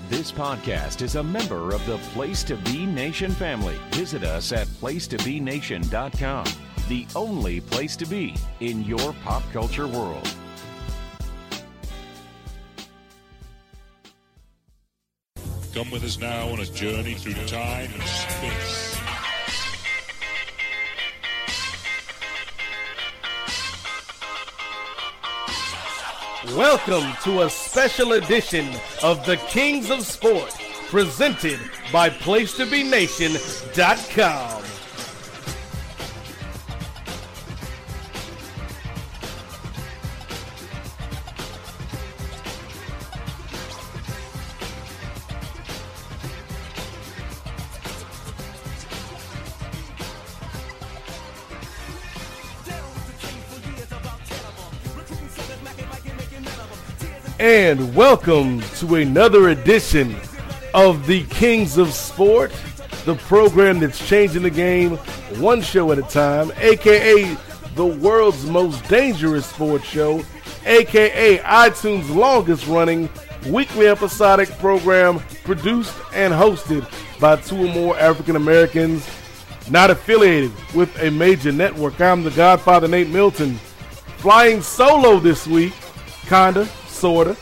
This podcast is a member of the Place to Be Nation family. Visit us at placetobenation.com, the only place to be in your pop culture world. Come with us now on a journey through time and space. Welcome to a special edition of the Kings of Sport, presented by PlacetoBeNation.com. And welcome to another edition of the Kings of Sport, the program that's changing the game one show at a time, aka the world's most dangerous sports show, aka iTunes' longest running weekly episodic program, produced and hosted by two or more African Americans not affiliated with a major network. I'm the Godfather, Nate Milton, flying solo this week, kinda. Sorta.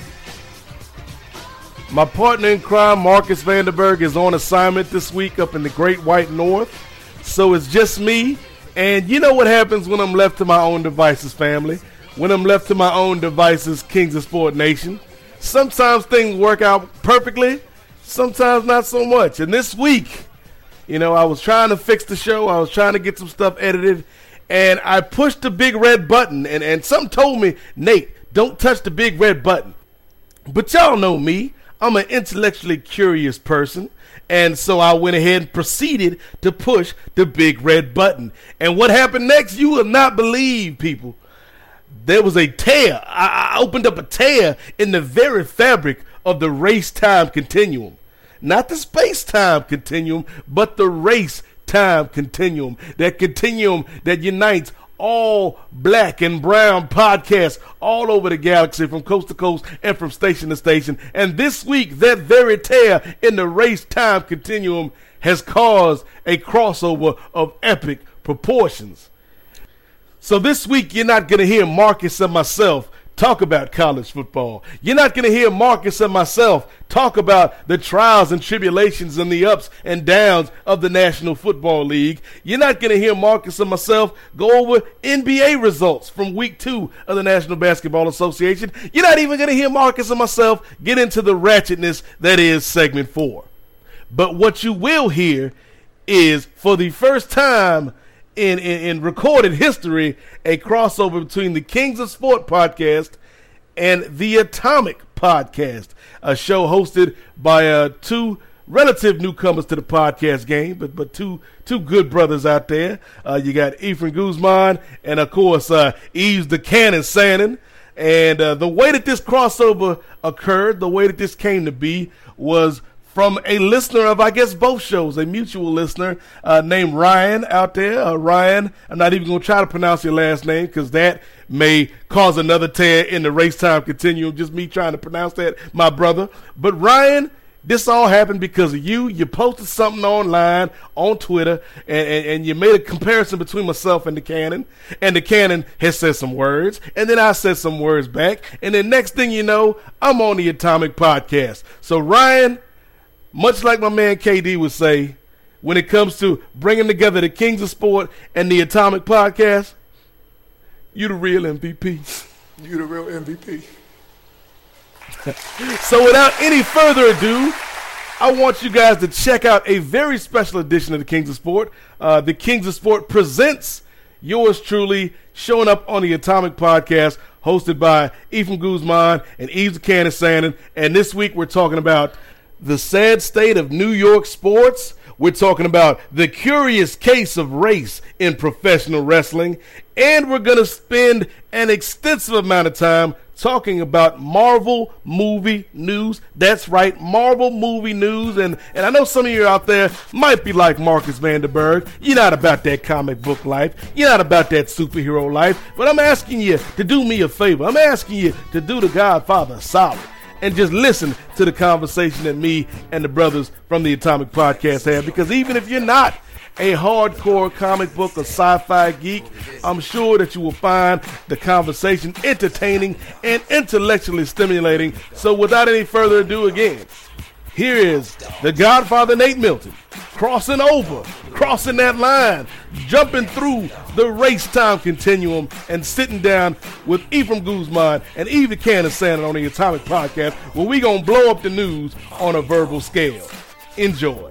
My partner in crime, Marcus Vanderberg, is on assignment this week up in the Great White North. So it's just me. And you know what happens when I'm left to my own devices, family. When I'm left to my own devices, Kings of Sport Nation. Sometimes things work out perfectly. Sometimes not so much. And this week, I was trying to fix the show. I was trying to get some stuff edited. And I pushed the big red button. And something told me, Nate, don't touch the big red button. But y'all know me. I'm an intellectually curious person. And so I went ahead and proceeded to push the big red button. And what happened next, you will not believe, people. There was a tear. I opened up a tear in the very fabric of the race-time continuum. Not the space-time continuum, but the race-time continuum. That continuum that unites all black and brown podcasts all over the galaxy, from coast to coast and from station to station. And this week, that very tear in the race-time continuum has caused a crossover of epic proportions. So this week, you're not going to hear Marcus and myself talk about college football. You're not going to hear Marcus and myself talk about the trials and tribulations and the ups and downs of the National Football League. You're not going to hear Marcus and myself go over NBA results from week 2 of the National Basketball Association. You're not even going to hear Marcus and myself get into the ratchetness that is segment 4. But what you will hear is, for the first time in recorded history, a crossover between the Kings of Sport podcast and the Atomic podcast, a show hosted by two relative newcomers to the podcast game, but two good brothers out there. You got Ephraim Guzman and, of course, Yves the Cannon Sannon. And the way that this crossover occurred, the way that this came to be, was from a listener of, I guess, both shows, a mutual listener named Ryan out there. Ryan, I'm not even going to try to pronounce your last name because that may cause another tear in the race time continuum, just me trying to pronounce that, my brother. But Ryan, this all happened because of you. You posted something online on Twitter, and you made a comparison between myself and the Cannon. And the Cannon has said some words, and then I said some words back. And then next thing you know, I'm on the Atomic podcast. So Ryan, much like my man KD would say, when it comes to bringing together the Kings of Sport and the Atomic podcast, you the real MVP. You the real MVP. So without any further ado, I want you guys to check out a very special edition of the Kings of Sport. The Kings of Sport presents yours truly, showing up on the Atomic podcast, hosted by Ephraim Guzman and Yves the Cannon Sannon. And this week we're talking about the sad state of New York sports. We're talking about the curious case of race in professional wrestling. And we're going to spend an extensive amount of time talking about Marvel movie news. That's right, Marvel movie news. And I know some of you out there might be like Marcus Vanderberg. You're not about that comic book life. You're not about that superhero life. But I'm asking you to do me a favor. I'm asking you to do the Godfather solid and just listen to the conversation that me and the brothers from the Atomic Podcast have. Because even if you're not a hardcore comic book or sci-fi geek, I'm sure that you will find the conversation entertaining and intellectually stimulating. So without any further ado, again, here is the Godfather Nate Milton, crossing that line, jumping through the race-time continuum, and sitting down with Ephraim Guzman and Evie Candace Sanders on the Atomic Podcast, where we gonna blow up the news on a verbal scale. Enjoy.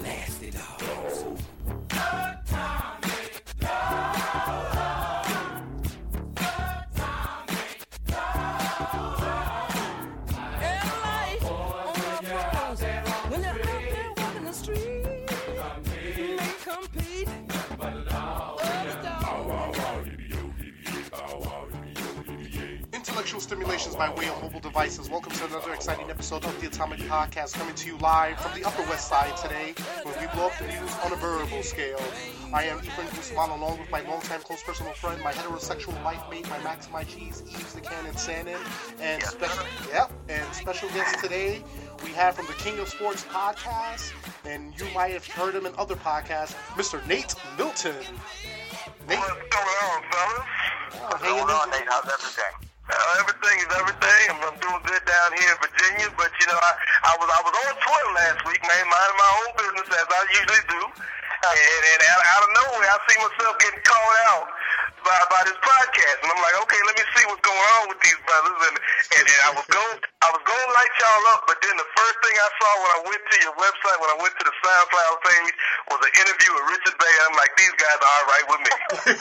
Intellectual stimulations by way of mobile devices. Welcome to another exciting episode of the Atomic Podcast, coming to you live from the Upper West Side today, where we blow up the news on a verbal scale. I am Ephraim Guzman, along with my longtime close personal friend, my heterosexual life mate, my Max, my cheese, Eves the Cannon Sandin, and special guest today we have from the King of Sports podcast, and you might have heard him in other podcasts, Mr. Nate Milton. Nate, what's going on, fellas? What's going on, Nate? How's everything? Everything is everything. I'm doing good down here in Virginia, but you know, I was on Twitter last week, man, minding my own business as I usually do, and out of nowhere, I see myself getting called out by this podcast, and I'm like, okay, let me see what's going on with these brothers, and I was going to light y'all up, but then the first thing I saw when I went to your website, when I went to the SoundCloud page, was an interview with Richard Bay. I'm like, these guys are all right with me.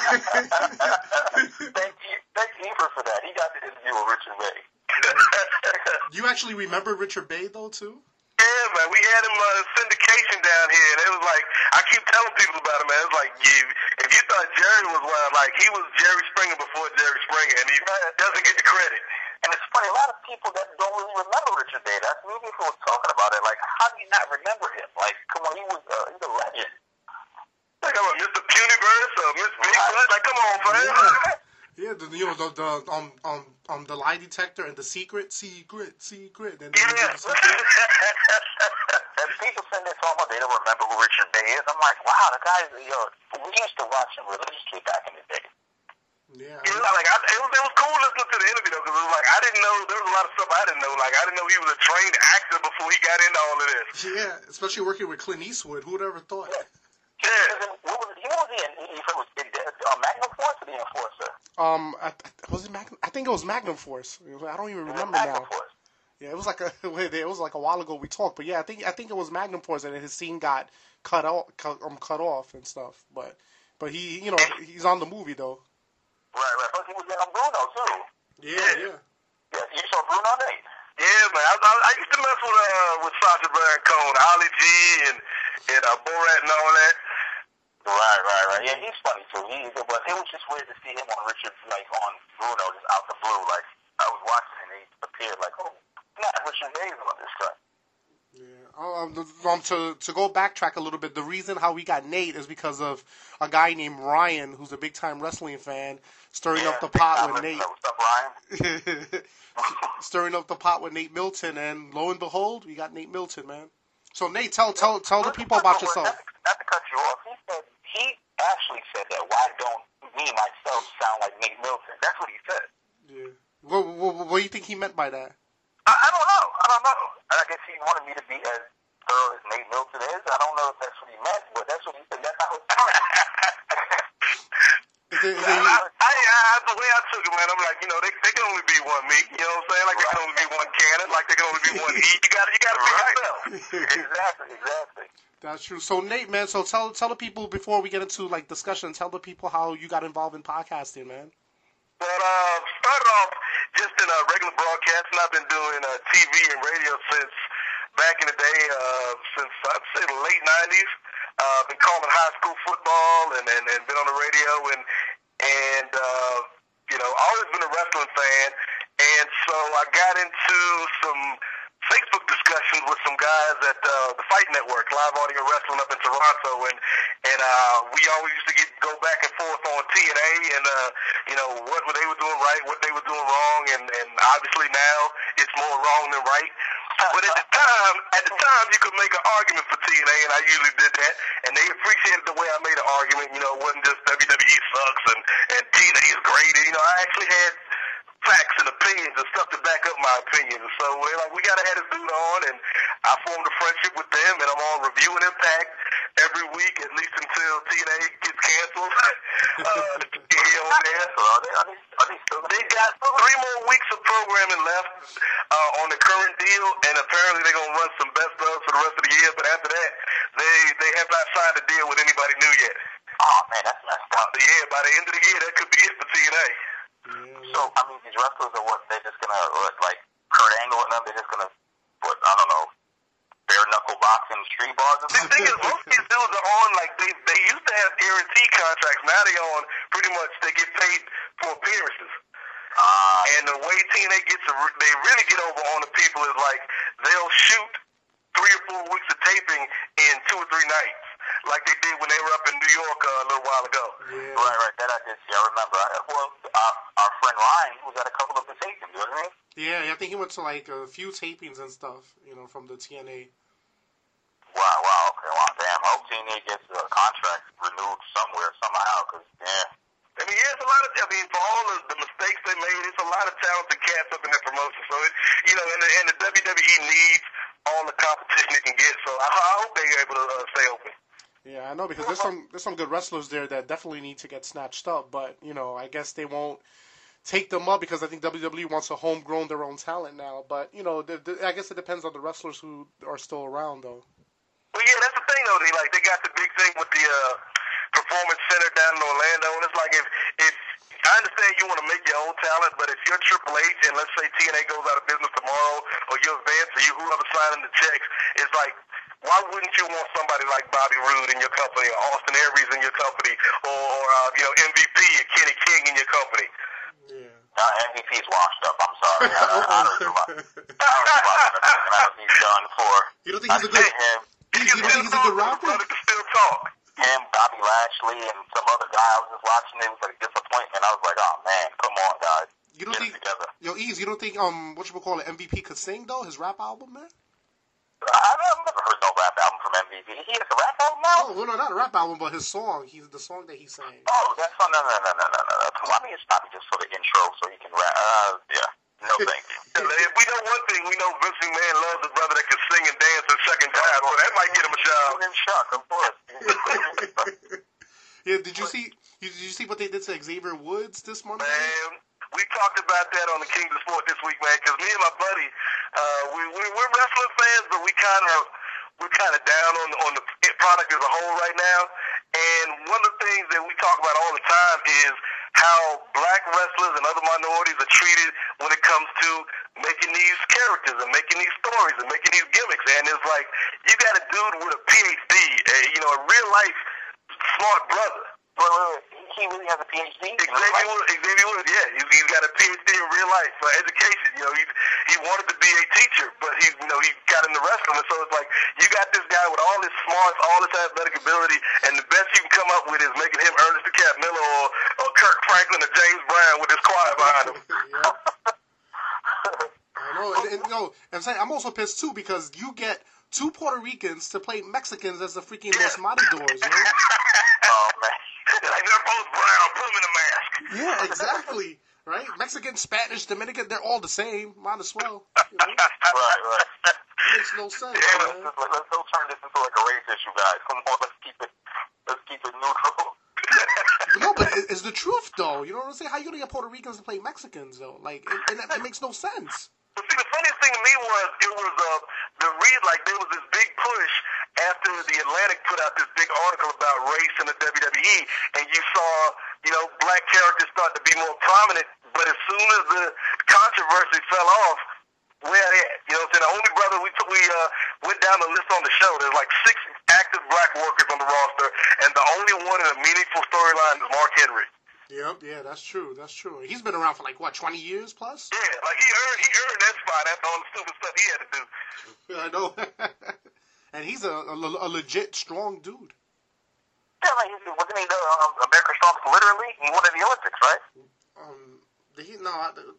Thank you for that. He got the interview with Richard Bay. You actually remember Richard Bay, though, too? Yeah, man, we had him syndication down here, and it was like, I keep telling people about him, man. It's like, if you thought Jerry was wild, like, he was Jerry Springer before Jerry Springer, and he doesn't get the credit. And it's funny, a lot of people that don't really remember Richard Bay. That's me people were talking about it. Like, how do you not remember him? Like, come on, he's a legend. Like, I'm Mr. Puniverse or Miss Bigfoot. Like, come on, man. Yeah, the lie detector and the secret. And yeah. And people send this home, they don't remember who Richard Bay is. I'm like, wow, the guy, we used to watch him religiously back in the day. Yeah. It was cool listening to the interview, though, because it was like, I didn't know, there was a lot of stuff I didn't know. Like, I didn't know he was a trained actor before he got into all of this. Yeah, especially working with Clint Eastwood. Who would ever thought? Yeah. What was he in Magnum Force or the Enforcer? Was it Magnum? I think it was Magnum Force. I don't even remember now. Force. Yeah, it was like a while ago we talked, but yeah, I think it was Magnum Force, and his scene got cut off and stuff. But he, he's on the movie though. Right. Plus he was in Bruno too. Yeah. Yeah, you saw Bruno, Nate? Yeah, man. I used to mess with Sacha Baron Cohen, Ollie G, and Borat and all that. Right. Yeah, he's funny too. But it was just weird to see him on Richard, like on Bruno, just out the blue. Like I was watching and he appeared like, oh, not Richard Bay on this guy. Yeah. To go backtrack a little bit, the reason how we got Nate is because of a guy named Ryan, who's a big time wrestling fan, stirring up the pot with Nate. What's up, Ryan? Stirring up the pot with Nate Milton, and lo and behold, we got Nate Milton, man. So Nate, tell the people about yourself. Not to cut you off, he actually said that. Why don't me myself sound like Nate Milton? That's what he said. Yeah. What do you think he meant by that? I don't know. I guess he wanted me to be as thorough as Nate Milton is. I don't know if that's what he meant, but that's what he said. That's how it sounded. The way I took it, man, I'm like, they can only be one me. You know what I'm saying? Like, there can only be one Cannon. Like, there can only be one E. You got to be yourself. Exactly. That's true. So Nate, man, so tell the people before we get into like discussion, tell the people how you got involved in podcasting, man. Well, started off just in regular broadcasting. I've been doing TV and radio since back in the day, since I'd say the late 90s. Been calling high school football and been on the radio and always been a wrestling fan. And so I got into some Facebook discussions with some guys at the Fight Network, Live Audio Wrestling up in Toronto, and we always used to go back and forth on TNA and what they were doing right, what they were doing wrong, and obviously now it's more wrong than right. But at the time, you could make an argument for TNA, and I usually did that, and they appreciated the way I made an argument. You know, it wasn't just WWE sucks and TNA is great. And, you know, I actually had facts and opinions and stuff to back up my opinions. So they're like, we gotta have this dude on, and I formed a friendship with them, and I'm on Review and Impact every week, at least until TNA gets canceled. They got 3 more weeks of programming left on the current deal, and apparently they're gonna run some best of for the rest of the year. But after that, they have not signed a deal with anybody new yet. Oh man, that's messed up. Yeah, by the end of the year, that could be it for TNA. So, I mean, these wrestlers are what, they're just going to, like, Kurt Angle and them, they're just going to, I don't know, bare knuckle boxing street bars or The something? thing is, most of these dudes are on, like, they used to have guaranteed contracts. Now they on, pretty much, they get paid for appearances. And the way TNA they really get over on the people is, like, they'll shoot 3 or 4 weeks of taping in 2 or 3 nights, like they did when they were up in New York a little while ago. Yeah. Right, that I did see. I remember. Our friend Ryan was at a couple of the tapings, wasn't he? Yeah, I think he went to like a few tapings and stuff, you know, from the TNA. Wow, okay, wow, damn. I hope TNA gets a contract renewed somewhere, somehow, because, yeah. I mean, yeah, it's a lot of, for all of the mistakes they made, it's a lot of talented cats up in that promotion. So, and the WWE needs all the competition it can get. So I hope they're able to stay open. Yeah, I know, because there's some good wrestlers there that definitely need to get snatched up, but, you know, I guess they won't take them up because I think WWE wants to homegrown their own talent now. But, you know, I guess it depends on the wrestlers who are still around, though. Well, yeah, that's the thing, though. They got the big thing with the Performance Center down in Orlando, and it's like if I understand you want to make your own talent, but if you're Triple H and let's say TNA goes out of business tomorrow, or you're Vince, or you whoever signing the checks, it's like, why wouldn't you want somebody like Bobby Roode in your company, or Austin Aries in your company, or MVP or Kenny King in your company? Yeah. MVP is washed up. I'm sorry. I don't he's done for. You don't think he's a good? You don't think he's a good rapper? Still talk. Him, Bobby Lashley, and some other guy I was just watching. It was like a disappointment. I was like, oh man, come on, guys. You don't think? Yo, Ease, you don't think MVP could sing though? His rap album, man. I've never heard no rap album from MVP. He has a rap album now? Oh, well, no, not a rap album, but his song. The song that he sang. Oh, that's no. I mean, it's probably just for the intro so he can rap. Yeah. No, thank you. If we know one thing, we know Vince McMahon loves a brother that can sing and dance a second time, so that might get him a job. In shock, of course. Yeah, did you see what they did to Xavier Woods this Monday? Man, we talked about that on the King of the Sport this week, man, because me and my buddy, we're wrestling fans, but we're kind of down on the product as a whole right now. And one of the things that we talk about all the time is how black wrestlers and other minorities are treated when it comes to making these characters and making these stories and making these gimmicks. And it's like, you got a dude with a PhD, a real life smart brother. Well, he really has a PhD? Xavier Woods, yeah. He's got a PhD in real life for education. He wanted to be a teacher, but he got into wrestling. So it's like, you got this guy with all his smarts, all his athletic ability, and the best you can come up with is making him Ernest the Cat Miller or Kirk Franklin or James Brown with his choir behind him. I know. I'm saying, I'm also pissed too because you get 2 Puerto Ricans to play Mexicans as the freaking Los Matadors, Oh, man. Like, they're both brown, put them in a mask. Yeah, exactly. Right? Mexican, Spanish, Dominican, they're all the same. Might as well. Right. It makes no sense, man. Let's don't turn this into like a race issue, guys. Come on, let's keep it neutral. No, but it's the truth, though. You know what I'm saying? How you gonna get Puerto Ricans to play Mexicans, though? Like, it makes no sense. But see, the funniest thing to me was there was this big push after the Atlantic put out this big article about race in the WWE, and you saw, black characters start to be more prominent. But as soon as the controversy fell off, where they at? The only brother we went down the list on the show. There's like 6 active black workers on the roster, and the only one in a meaningful storyline is Mark Henry. Yep, yeah, that's true. He's been around for 20 years plus? Yeah, like he earned that spot after all the stupid stuff he had to do. I know. And he's a legit strong dude. Yeah, like, wasn't he America's Strongest literally? He won in the Olympics, right?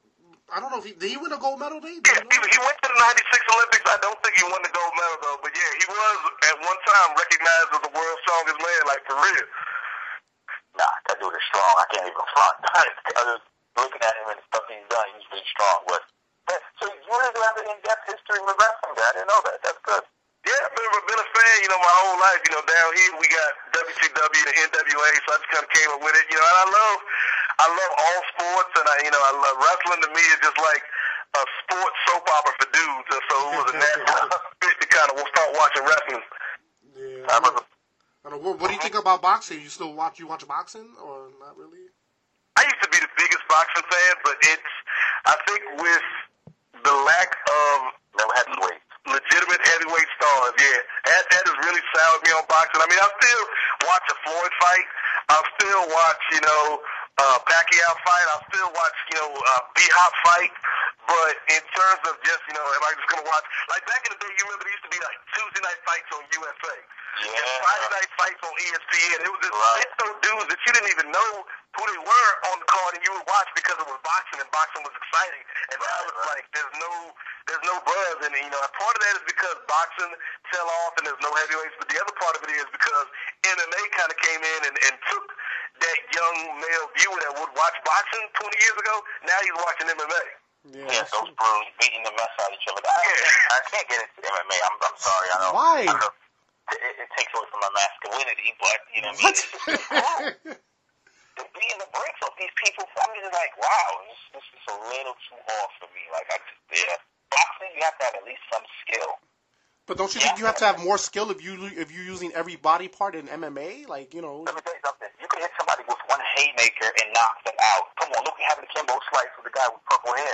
I don't know if did he win a gold medal, Dave? Yeah, he went to the 96 Olympics. I don't think he won the gold medal, though. But, yeah, he was, at one time, recognized as the world's strongest man, like, for real. Nah, that dude is strong. I can't even front. Looking at him and the stuff he's done, he's really strong. But so you really do have an in-depth history with wrestling, guy. I didn't know that. That's good. Yeah, I've been a fan, my whole life. Down here we got WCW, the NWA, so I just kind of came up with it. And I love all sports, and I love wrestling. To me is just like a sports soap opera for dudes. And so it was a natural fit to kind of start watching wrestling. Yeah. What do you think about boxing? You watch boxing or not really? I used to be the biggest boxing fan, but I think with the lack of legitimate heavyweight stars, that has really soured me on boxing. I mean, I still watch a Floyd fight. I'll still watch, Pacquiao fight. I'll still watch, B-Hop fight. But in terms of just, am I just going to watch, like back in the day, you remember there used to be like Tuesday night fights on USA. Yeah. And Friday night fights on ESPN. It was just those dudes that you didn't even know who they were on the card, and you would watch because it was boxing, and boxing was exciting. And now it's like there's no buzz, and part of that is because boxing fell off, and there's no heavyweights. But the other part of it is because MMA kind of came in and took that young male viewer that would watch boxing 20 years ago. Now he's watching MMA. Yeah, those bros beating the mess out of each other. I can't get into MMA. I'm sorry. I know. Why? It takes away from my masculinity, but what I mean? Beating the brakes off these people, I'm just like, wow, this is a little too off for me. Like, boxing, you have to have at least some skill. But don't you think you have to have more skill if you're using every body part in MMA? Like, Let me tell you something. You can hit somebody with one haymaker and knock them out. Come on, look what happened to Kimbo Slice with the guy with purple hair.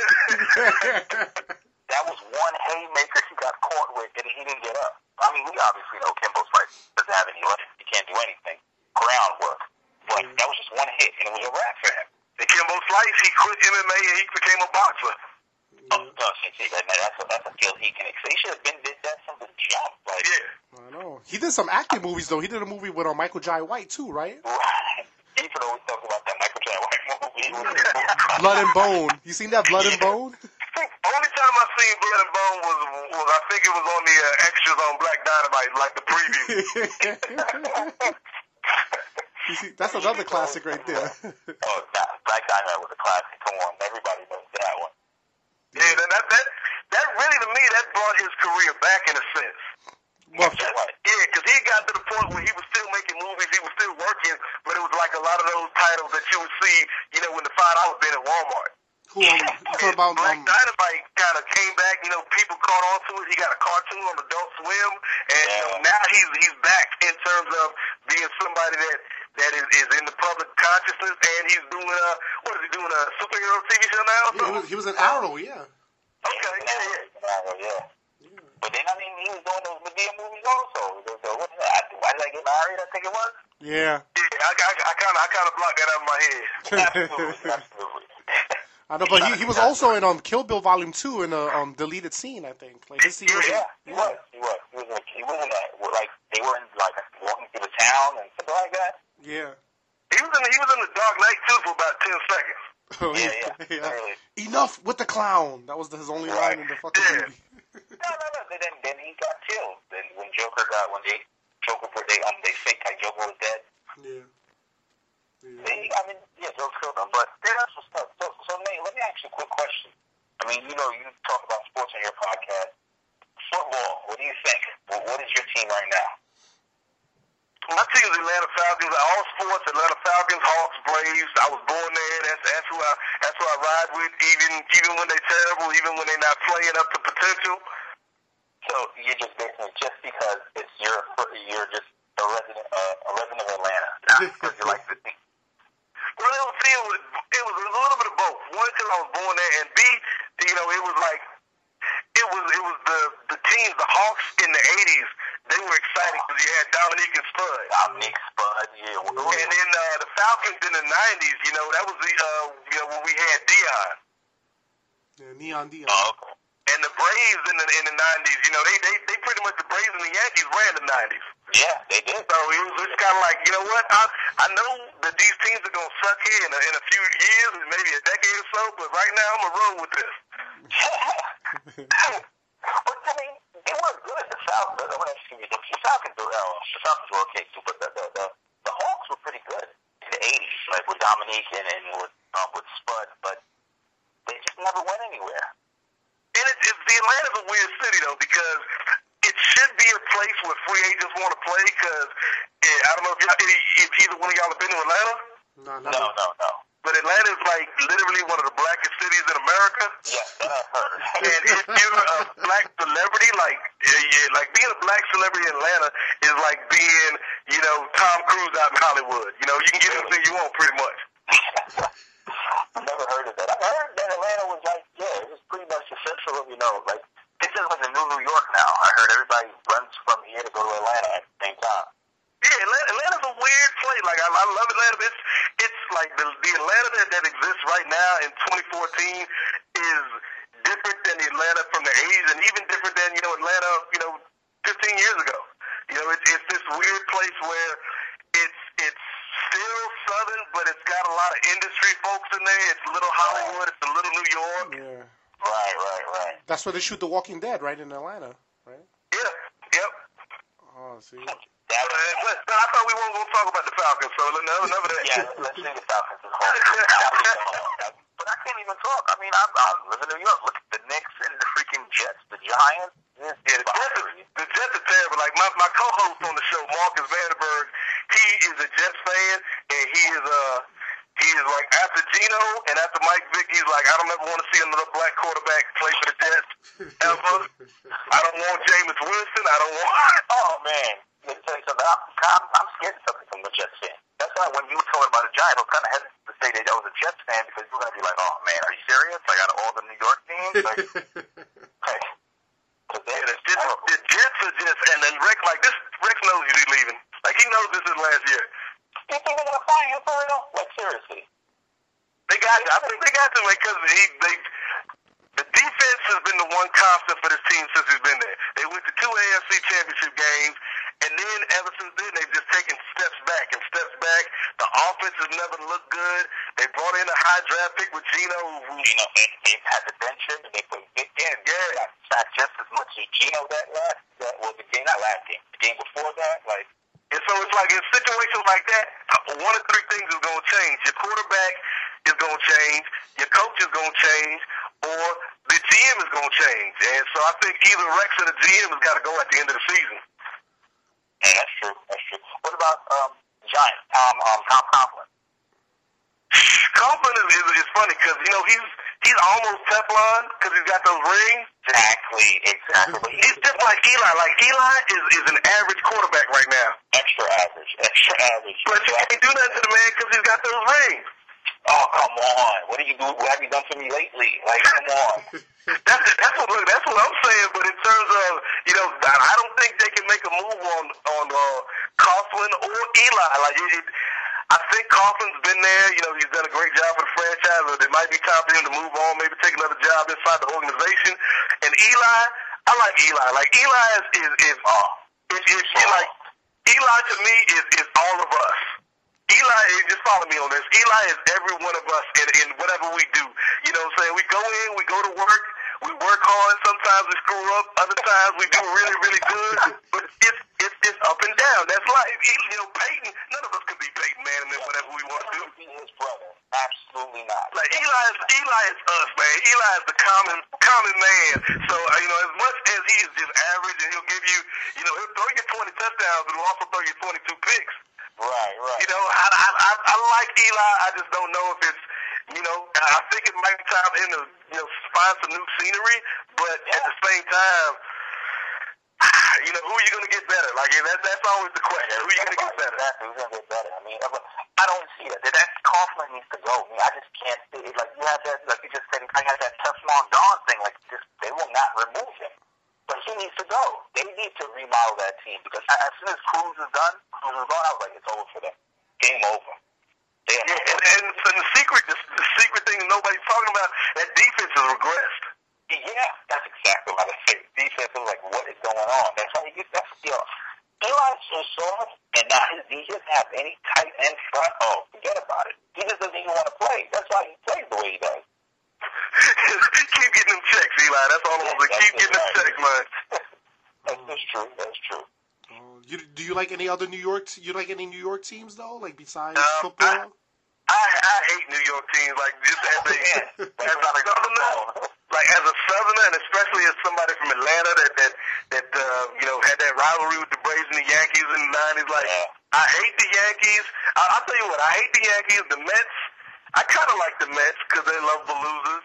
That was one haymaker he got caught with, and he didn't get up. I mean, we obviously know Kimbo Slice doesn't have any limit. He can't do anything. Groundwork. But that was just one hit, and it was a wrap for him. And Kimbo Slice, he quit MMA and he became a boxer. Oh, no, that's a skill he can. So he should have did that from the jump. Like, I know. He did some acting movies, though. He did a movie with Michael Jai White, too, right? Right. People always talk about that Michael Jai White movie. Blood and Bone. You seen that, Blood and Bone? Only time I seen Blood and Bone was I think it was on the extras on Black Dynamite, like the preview. You see, that's another classic right there. Black Dynamite was a classic. Come on, everybody knows that one. Yeah, that really, to me, that brought his career back in a sense. Well, yeah, because he got to the point where he was still making movies, he was still working, but it was like a lot of those titles that you would see, when the $5 bin at Walmart. About Black Dynamite kind of came back, people caught on to it. He got a cartoon on Adult Swim, and now he's back in terms of being somebody that is in the public consciousness, and he's doing a superhero TV show now? Yeah, he was an Arrow, yeah. Okay, yeah. But then, I mean, he was doing those Medea movies also. Why did I get married, I think it was? Yeah. I kind of blocked that out of my head. Absolutely. I know, but he was also in Kill Bill Volume 2 in a deleted scene, I think. Like his scene He was. He was in that. Like they were in walking through the town and something like that. Yeah. He was in the Dark Knight too for about 10 seconds. Oh, yeah. Enough with the clown. That was his only line in the fucking movie. No. Then he got killed. Then when they faked that Joker was dead. Yeah. Joker killed him. But that's what's up. So Nate, let me ask you a quick question. I mean, you talk about sports on your podcast. Football. What do you think? What is your team right now? My team is Atlanta Falcons. All sports, Atlanta Falcons, Hawks, Braves. I was born there. That's who I ride with, even when they're terrible, even when they're not playing up to potential. So you're just basically because it's you're just a resident of Atlanta, not because you like the team. Well, it was a little bit of both. One, because I was born there, and B, it was like it was the teams, the Hawks in the '80s. They were exciting because you had Dominique and Spud. Yeah. And then the Falcons in the '90s. That was when we had Dion. Yeah, Neon Dion. Oh, okay. And the Braves in the 90s. You know, they pretty much, the Braves and the Yankees ran the 90s. Yeah, they did. So it was just kind of like, you know what? I know that these teams are gonna suck here in a few years, maybe a decade or so. But right now, I'm gonna roll with this. But I mean, they weren't good. The Falcons. The Falcons were okay too, but the Hawks were pretty good in the 80s, like with Dominique and with Spud, but they just never went anywhere. And the Atlanta's a weird city though, because it should be a place where free agents want to play. Because I don't know if either one of y'all have been to Atlanta. No. But Atlanta is like literally one of the blackest cities in America. Yes, that I've heard. And if you're a black celebrity, like being a black celebrity in Atlanta is like being, you know, Tom Cruise out in Hollywood. You know, you can get anything you want pretty much. I've never heard of that. I've heard that Atlanta was like, it was pretty much the central of, you know, like, this is like a New York now. I heard everybody runs from here to go to Atlanta at the same time. Yeah, Atlanta's a weird place. Like, I love Atlanta. It's like the Atlanta that exists right now in 2014 is different than the Atlanta from the 80s, and even different than, you know, Atlanta, you know, 15 years ago. You know, it's this weird place where it's still Southern, but it's got a lot of industry folks in there. It's a little Hollywood. It's a little New York. Yeah. Right. That's where they shoot The Walking Dead, right, in Atlanta, right? Yeah, yep. Oh, see. I thought we weren't going to talk about the Falcons, so enough of that. Yeah, let's see the Falcons at home. But I can't even talk. I mean, I live in New York. Look at the Knicks and the freaking Jets, the Giants. Yeah, the Jets are terrible. Like my co-host on the show, Marcus Vanderberg, he is a Jets fan, and he is like, after Geno and after Mike Vick, he's like, I don't ever want to see another black quarterback play for the Jets ever. I don't want Jameis Winston. I don't want. Oh man. Let me tell you something. I'm scared of something from the Jets fan. That's why when you were talking about the Giants, I was kind of hesitant to say that I was a Jets fan because you were going to be like, oh man, are you serious? Like out of all the New York teams? Like, the Jets are just, and then Rex knows he's leaving. Like, he knows this is last year. You think they're going to fire him for real? Like, seriously? I think they got to, because the defense has been the one constant for this team since he's been there. They went to 2 AFC championship games, and then ever since then, they've just taken steps back. The offense has never looked good. They brought in a high draft pick with Geno. They've had the bench in, and they put Vic in. Yeah. Not just as much as Geno the game before that, like. And so it's like in situations like that, one of 3 things is going to change. Your quarterback is going to change, your coach is going to change, or the GM is going to change. And so I think either Rex or the GM has got to go at the end of the season. Yeah, that's true. What about Giants? Tom Coughlin. Coughlin is funny because, you know, he's almost Teflon because he's got those rings. Exactly. He's just like Eli. Like, Eli is an average quarterback right now. Extra average. But you can't do nothing to the man because he's got those rings. Oh, come on. What have you done for me lately? Like, come on. That's what I'm saying. But in terms of, you know, I don't think they can make a move on Coughlin or Eli. Like, I think Coughlin's been there. You know, he's done a great job for the franchise. But it might be time for him to move on, maybe take another job inside the organization. And Eli, I like Eli. Like, Eli like, Eli to me is all of us. Eli, just follow me on this. Eli is every one of us in whatever we do. You know what I'm saying? We go in, we go to work, we work hard. Sometimes we screw up. Other times we do really, really good. But it's up and down. That's life. You know, Peyton, none of us can be Peyton Manning in whatever we want to do. His brother. Absolutely not. Like, Eli is us, man. Eli is the common man. So, you know, as much as he is just average and he'll give you, you know, he'll throw you 20 touchdowns, but he'll also throw you 22 picks. Right. You know, I like Eli. I just don't know if it's, you know, I think it might be time for him to, you know, find some new scenery. But at the same time, you know, who are you going to get better? Like, that's always the question. Who are you going to get better? Exactly. Who's going to get better? I mean, I don't see that. That Coughlin needs to go. I mean, I just can't see it. Like, you have that, like you just said, I have that Teflon Don thing. Like, they will not remove him. But he needs to go. They need to remodel that team because as soon as Cruz is gone, I was like, it's over for them. Game over. Yeah, and the secret thing nobody's talking about, that defense has regressed. Yeah, that's exactly that's, Eli's so soft, and now he doesn't have any tight end front. Oh, forget about it. He just doesn't even want to play. That's why he plays the way he does. Keep getting them checks, Eli. That's all I want to keep getting them checks, man. That's true. That's true. Do you like any other New York? You like any New York teams though? Like besides football? I hate New York teams. Like just as a southerner, like as a southerner, and especially as somebody from Atlanta that had that rivalry with the Braves and the Yankees in the '90s. Like I hate the Yankees. I'll tell you what. I hate the Yankees. The Mets. I kind of like the Mets because they love the losers.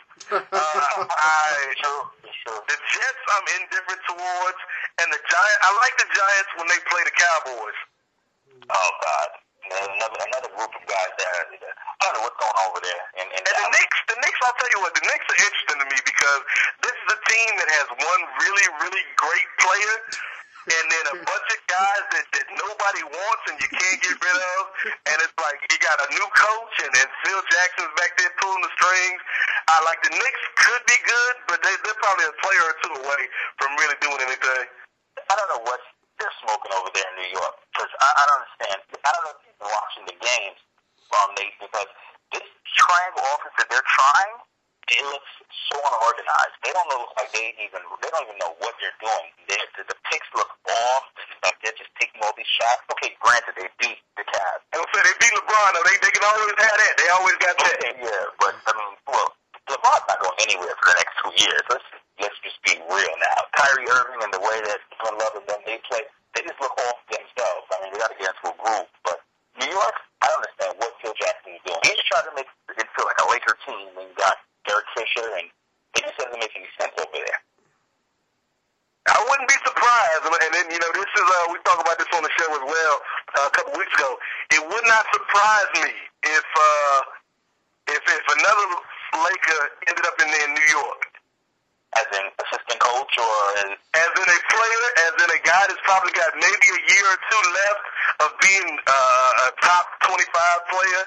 The Jets I'm indifferent towards, and the Giants. I like the Giants when they play the Cowboys. Oh God, another group of guys that I don't know what's going on over there. And the Knicks. I'll tell you what, the Knicks are interesting to me because this is a team that has one really, really great player. And then a bunch of guys that nobody wants and you can't get rid of. And it's like you got a new coach and Phil Jackson's back there pulling the strings. I like the Knicks could be good, but they're probably a player or two away from really doing anything. I don't know what they're smoking over there in New York. Because I don't understand. I don't know if you've been watching the games, Nate, because this triangle offense that they're trying, it looks so unorganized. They don't look like they don't even know what they're doing. The picks look off. Like they're just taking all these shots. Okay, granted, they beat the Cavs. I would say they beat LeBron. Though. They can always have that. They always got that. Okay, yeah, but I mean, LeBron's not going anywhere for the next 2 years. Let's just be real now. Kyrie Irving and the way that Kevin Love and them they play, they just look off themselves. I mean, they got to get into a groove. But New York, I don't understand what Phil Jackson is doing. He's just trying to make it feel like a Laker team when you got Derek Fisher, and it just doesn't make any sense over there. I wouldn't be surprised, and then this is we talked about this on the show as well a couple weeks ago. It would not surprise me if another Laker ended up in New York, as an assistant coach or as in a player, as in a guy that's probably got maybe a year or two left of being a top 25 player.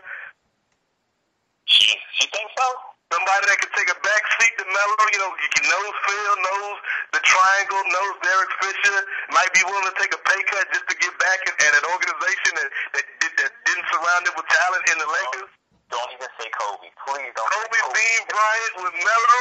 You think so? Somebody that could take a back seat to Melo, knows Phil, knows the triangle, knows Derek Fisher, might be willing to take a pay cut just to get back at an organization that didn't surround it with talent in the Lakers. Don't even say Kobe. Please don't Kobe, say Kobe. Bean Bryant with Melo.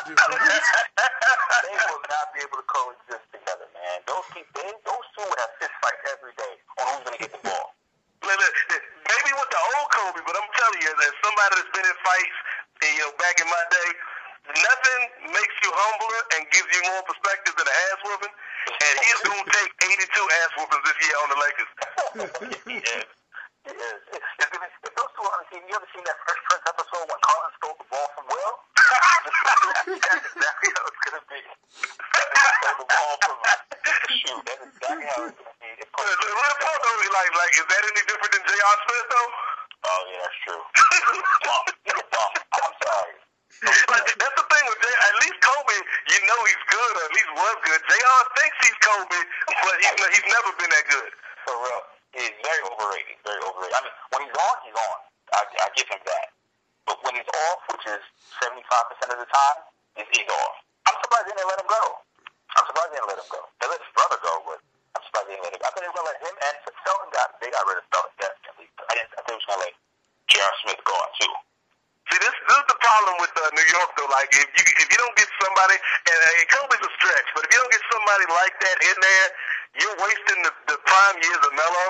They will not be able to coexist together, man. Those two would have fist fights every day on who's going to get the ball. Maybe with the old Kobe, but I'm telling you, as somebody that's been in fights, back in my day, nothing makes you humbler and gives you more perspective than an ass whooping. And he's going to take 82 ass whoopings this year on the Lakers. Yes. If those two are on the team, you ever seen that Fresh Prince episode when Carlin stole the ball from Will? That's exactly how it's going to be. Stole the ball from shoot. That's exactly how it's going to be. Real talk, though, like, is that any different than J.R. Smith, though? Oh, yeah, that's true. I'm sorry. That's the thing with at least Kobe, he's good, or at least was good. J.R. thinks he's Kobe, but he's never been that good. For real. He's very overrated, very overrated. I mean, when he's on, he's on. I give him that. But when he's off, which is 75% of the time, he's off. I'm surprised they didn't let him go. They let his brother go, but I'm surprised they didn't let him go. I thought they were going to let him and Felton they got rid of Felton, definitely. I thought they were going to let J.R. Smith go on, too. See, this is the problem with New York, though. Like, if you don't get somebody, and Kobe's a stretch, but if you don't get somebody like that in there, you're wasting the prime years of Melo.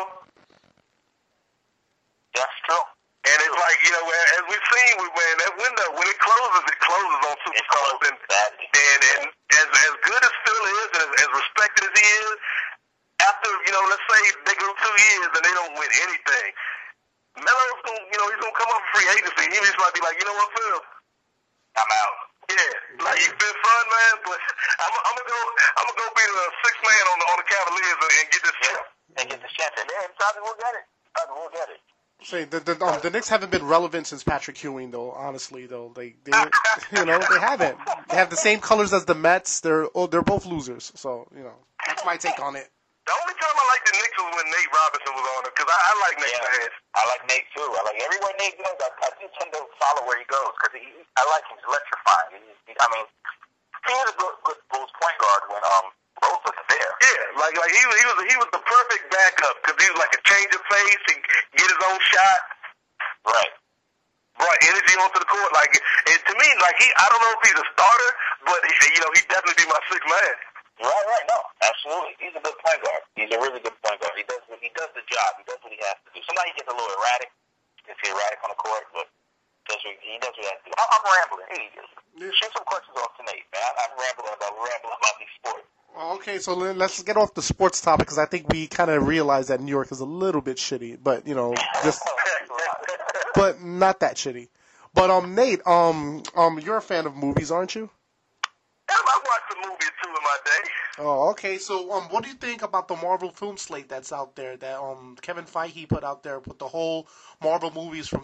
That's true. And it's like, as we've seen, when that window, when it closes on superstars. And as good as Phil is, and as respected as he is, after, let's say they go 2 years and they don't win anything, Melo's going he's going to come up for free agency. He just might be like, you know what, Phil? I'm out. Yeah, like you've been fun, man, but I'm gonna go be the sixth man on the Cavaliers and get this chip. And get this chance, and then probably we'll get it. Say the Knicks haven't been relevant since Patrick Ewing, though. Honestly, though, they they haven't. They have the same colors as the Mets. They're both losers. So that's my take on it. The only time I liked the Knicks was when Nate Robinson was on it, because I like Nate Bass. I like Nate too. I like everywhere Nate goes. I do tend to follow where he goes because I like him. He's electrifying. He was a good Bulls point guard when Rose wasn't there. Yeah, like Like he was the perfect backup because he was like a change of pace. He get his own shot. Right. Right. Energy onto the court. Like, and to me, like I don't know if he's a starter, but he'd definitely be my sixth man. Right. No, absolutely. He's a good point guard. He's a really good point guard. He does the job. He does what he has to do. Sometimes he gets a little erratic. He gets erratic on the court, but he does what he has to do. I'm rambling. Hey, shoot some questions off to Nate, man. I'm rambling about these sports. Okay, so let's get off the sports topic because I think we kind of realize that New York is a little bit shitty, but just but not that shitty. But Nate, you're a fan of movies, aren't you? I watched a movie or two in my day. Oh, okay. So, what do you think about the Marvel film slate that's out there that Kevin Feige put out there with the whole Marvel movies from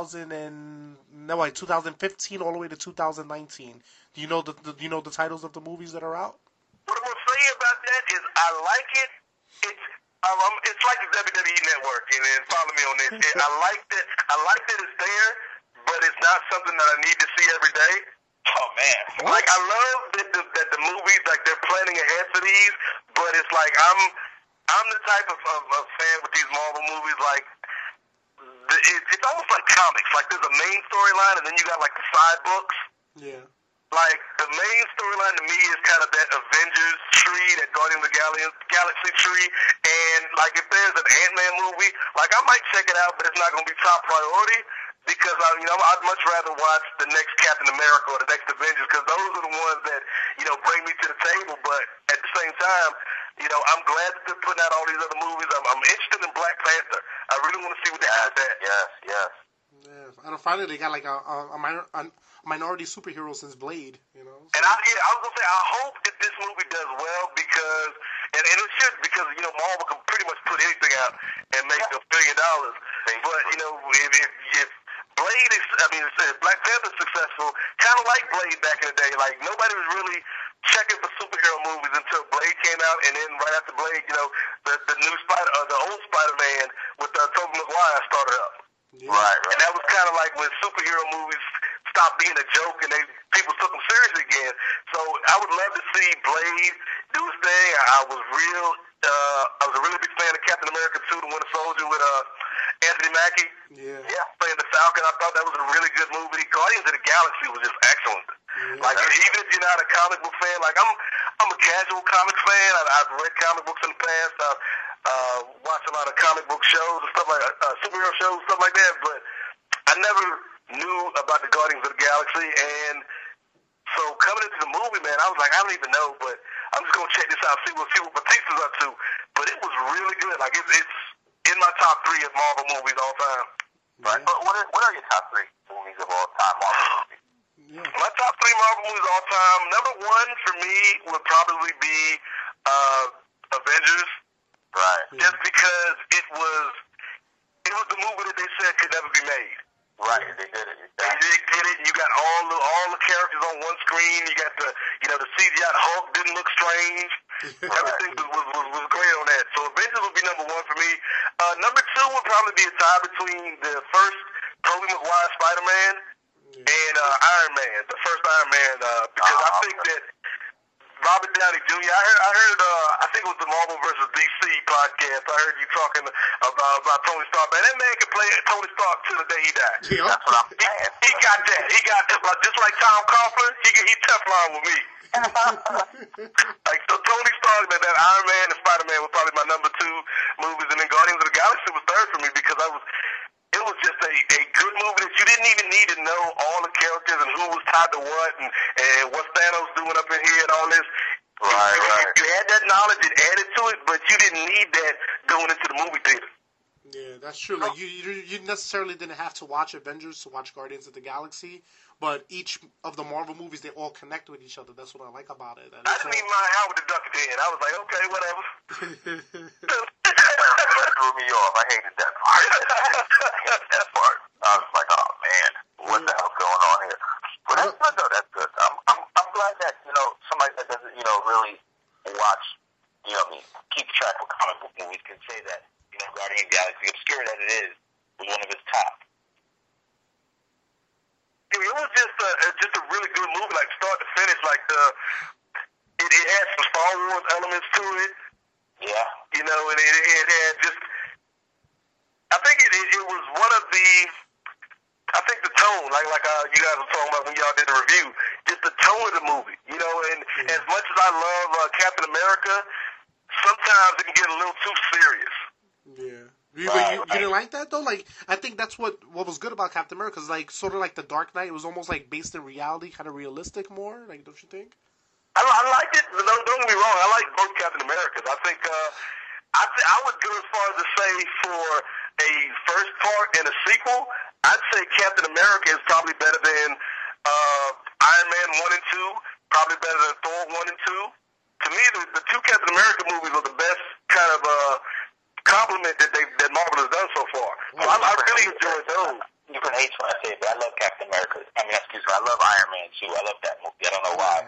2015 all the way to 2019? Do you know the titles of the movies that are out? What I'm gonna say about that is I like it. It's like the WWE Network, and follow me on this. I like that it's there, but it's not something that I need to see every day. Oh man! What? Like I love that the movies, like they're planning ahead for these, but it's like I'm the type of fan with these Marvel movies. Like it's almost like comics. Like there's a main storyline, and then you got like the side books. Yeah. Like, the main storyline to me is kind of that Avengers tree, that Guardians of the Galaxy tree, and, like, if there's an Ant-Man movie, like, I might check it out, but it's not going to be top priority, because, I'd much rather watch the next Captain America or the next Avengers, because those are the ones that, bring me to the table, but at the same time, I'm glad that they're putting out all these other movies. I'm interested in Black Panther. I really want to see what they do with that. Yes. Yeah, and finally they got, like, a minority superhero since Blade, And I was gonna say I hope that this movie does well because and it should because Marvel can pretty much put anything out and make $1 billion. But if Blade if Black Panther's successful, kind of like Blade back in the day, like nobody was really checking for superhero movies until Blade came out, and then right after Blade, the new the old Spider-Man with Tobey Maguire started up. Yeah. Right. And that was kind of like when superhero movies stopped being a joke and people took them seriously again. So I would love to see Blade do his thing. I was a really big fan of Captain America 2, The Winter Soldier with Anthony Mackie. Yeah. Playing the Falcon. I thought that was a really good movie. Guardians of the Galaxy was just excellent. Yeah. Like even if you're not a comic book fan, like I'm a casual comic fan. I've read comic books in the past. I've watched a lot of comic book shows and stuff like superhero shows, stuff like that. But I never knew about the Guardians of the Galaxy, and so coming into the movie, man, I was like, I don't even know, but I'm just gonna check this out, see what Batista's up to. But it was really good. Like it's in my top 3 of Marvel movies all time. Right. But what are your top 3 movies of all time, Marvel movies? Yeah. My top 3 Marvel movies all time. Number 1 for me would probably be Avengers. Right. Just because it was the movie that they said could never be made. Right, they did it. They did it. You got all the characters on one screen. You got the CGI Hulk didn't look strange. Everything was great on that. So Avengers would be number 1 for me. Number 2 would probably be a tie between the first Tobey Maguire Spider-Man and Iron Man, the first Iron Man, because I think that Robert Downey Jr. I heard I think it was the Marvel vs. DC podcast. I heard you talking about Tony Stark. Man, that man can play Tony Stark till the day he died. Yeah. That's what I'm saying. He got that. He got just like Tom Coughlin. He Teflon with me. Like so, Tony Stark, that Iron Man and Spider-Man were probably my number 2 movies, and then Guardians of the Galaxy was 3rd for me because it was just a good movie that you didn't even need to know all the characters and who was tied to what and what Thanos doing up in here and all this. Right. You had that knowledge and added to it, but you didn't need that going into the movie theater. Yeah, that's true. Like you necessarily didn't have to watch Avengers to watch Guardians of the Galaxy, but each of the Marvel movies, they all connect with each other. That's what I like about it. And I didn't even mind Howard the Duck at the end. I was like, okay, whatever. That threw me off. I hated that part. That part. I was like, oh man, what the hell's going on here? But that's good though. That's good. I'm glad that somebody that doesn't really watch keep track of comic book movies can say that Guardians of the Galaxy, obscure that it is, was one of his top. It was just a really good movie, like start to finish. Like it had some Star Wars elements to it, you know, and it had just, I think it was one of the, I think the tone, like you guys were talking about when y'all did the review, just the tone of the movie, you know, and as much as I love Captain America, sometimes it can get a little too serious. Yeah. You didn't like that though? Like, I think that's what was good about Captain America, is like sort of like The Dark Knight. It was almost like based in reality, kind of realistic more. Like, don't you think? I liked it. Don't get me wrong. I like both Captain Americas. I think I would go as far as to say for a first part and a sequel, I'd say Captain America is probably better than Iron Man 1 and 2. Probably better than Thor 1 and 2. To me, the two Captain America movies are the best kind of compliment that Marvel has done so far. So I really enjoyed those. You can hate when I say it, but I love Captain America. I mean, excuse me, I love Iron Man too. I love that movie. I don't know why.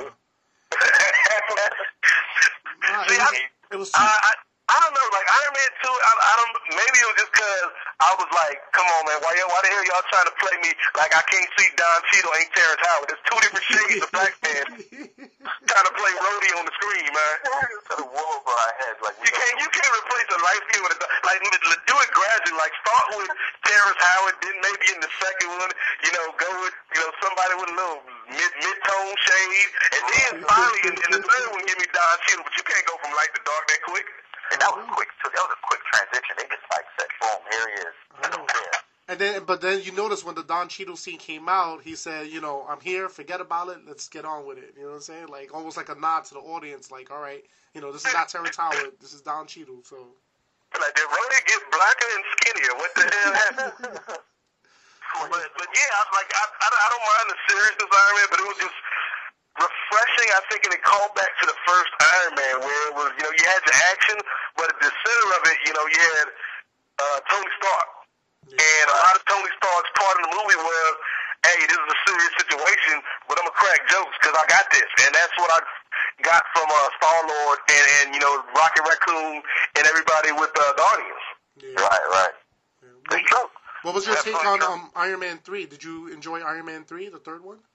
See, it was. I don't know, like Iron Man 2, I don't, maybe it was just because I was like, come on, man, why the hell y'all trying to play me like I can't see Don Cheadle ain't Terrence Howard? There's two different shades of black man trying to play Rhodey on the screen, man. The wool over our heads, like you can't replace a light skin with a, like, do it gradually, like start with Terrence Howard, then maybe in the second one, you know, go with, you know, somebody with a little mid-tone shade, and then finally in the third one give me Don Cheadle, but you can't go from light to dark that quick. And that was quick too. That was a quick transition. They just like said, boom, here he is. And then you notice when the Don Cheadle scene came out, he said, you know, I'm here, forget about it, let's get on with it. You know what I'm saying? Like, almost like a nod to the audience, like, all right, you know, this is not Terrence Howard, this is Don Cheadle, so. Like, did Rhodey get blacker and skinnier? What the hell happened? but yeah, I don't mind the seriousness of Iron Man, but it was just refreshing, I think, and it called back to the first Iron Man, where it was, you know, you had the action, but at the center of it, you know, you had Tony Stark. And a lot of Tony Stark's part of the movie was, hey, this is a serious situation, but I'm going to crack jokes because I got this. And that's what I got from Star-Lord and, you know, Rocket Raccoon and everybody with Guardians. Yeah. Right. Yeah. What was your take on Iron Man 3? Did you enjoy Iron Man 3, the third one?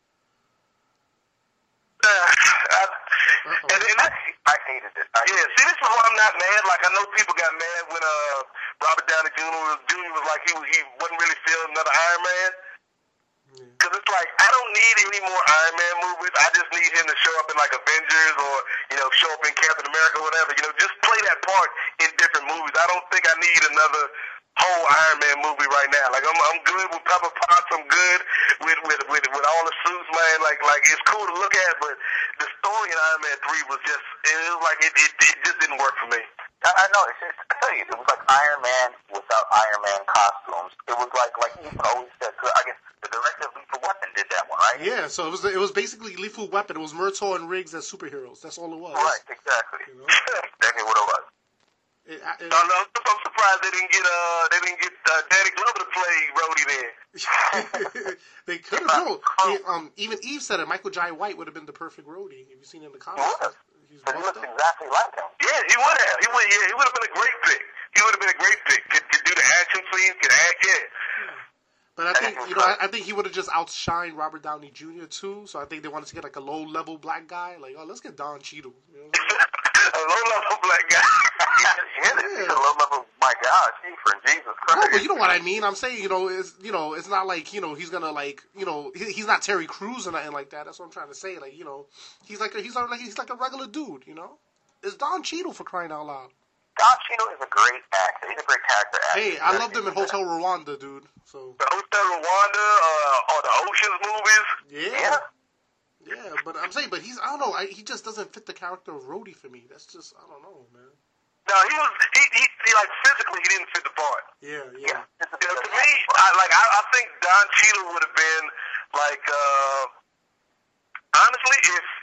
I hated it. See, this is why I'm not mad. Like, I know people got mad when Robert Downey Jr. was like he wasn't really feeling another Iron Man. Because it's like, I don't need any more Iron Man movies. I just need him to show up in, like, Avengers or, you know, show up in Captain America or whatever. You know, just play that part in different movies. I don't think I need another whole Iron Man movie right now. Like, I'm good with Pepper Potts. I'm good with all the suits, man. Like it's cool to look at, but the story in Iron Man 3 was just, it was like it just didn't work for me. I know. I tell you, it was like Iron Man without Iron Man costumes. It was like you always said. I guess the director of Lethal Weapon did that one, right? Yeah. So it was basically Lethal Weapon. It was Murtaugh and Riggs as superheroes. That's all it was. Right. Exactly. You know? Exactly what it was. I'm surprised they didn't get Danny Glover to play Rhodey there. They could have. Even Eve said it. Michael Jai White would have been the perfect Rhodey. Have you seen him in the comics? He looks exactly like him. Yeah, he would have. He would have been a great pick. Could do the action scenes. Could act. Yeah. But I think he would have just outshined Robert Downey Jr. too. So I think they wanted to get like a low-level black guy. Like, oh, let's get Don Cheadle. You know what I'm saying? A low-level black guy. He's a low-level, my God, Jesus Christ. No, but you know what I mean. I'm saying, it's not like, he's gonna like, he's not Terry Crews or nothing like that. That's what I'm trying to say. Like, he's like a regular dude. It's Don Cheadle, for crying out loud. Don Cheadle is a great actor. He's a great character actor. Hey, I loved him in Hotel Rwanda, dude. So the Hotel Rwanda, or the Ocean's movies. Yeah, but I'm saying, I don't know. He just doesn't fit the character of Rhodey for me. That's just, I don't know, man. No, he like physically he didn't fit the part. Yeah. To me, I think Don Cheadle would have been like, honestly,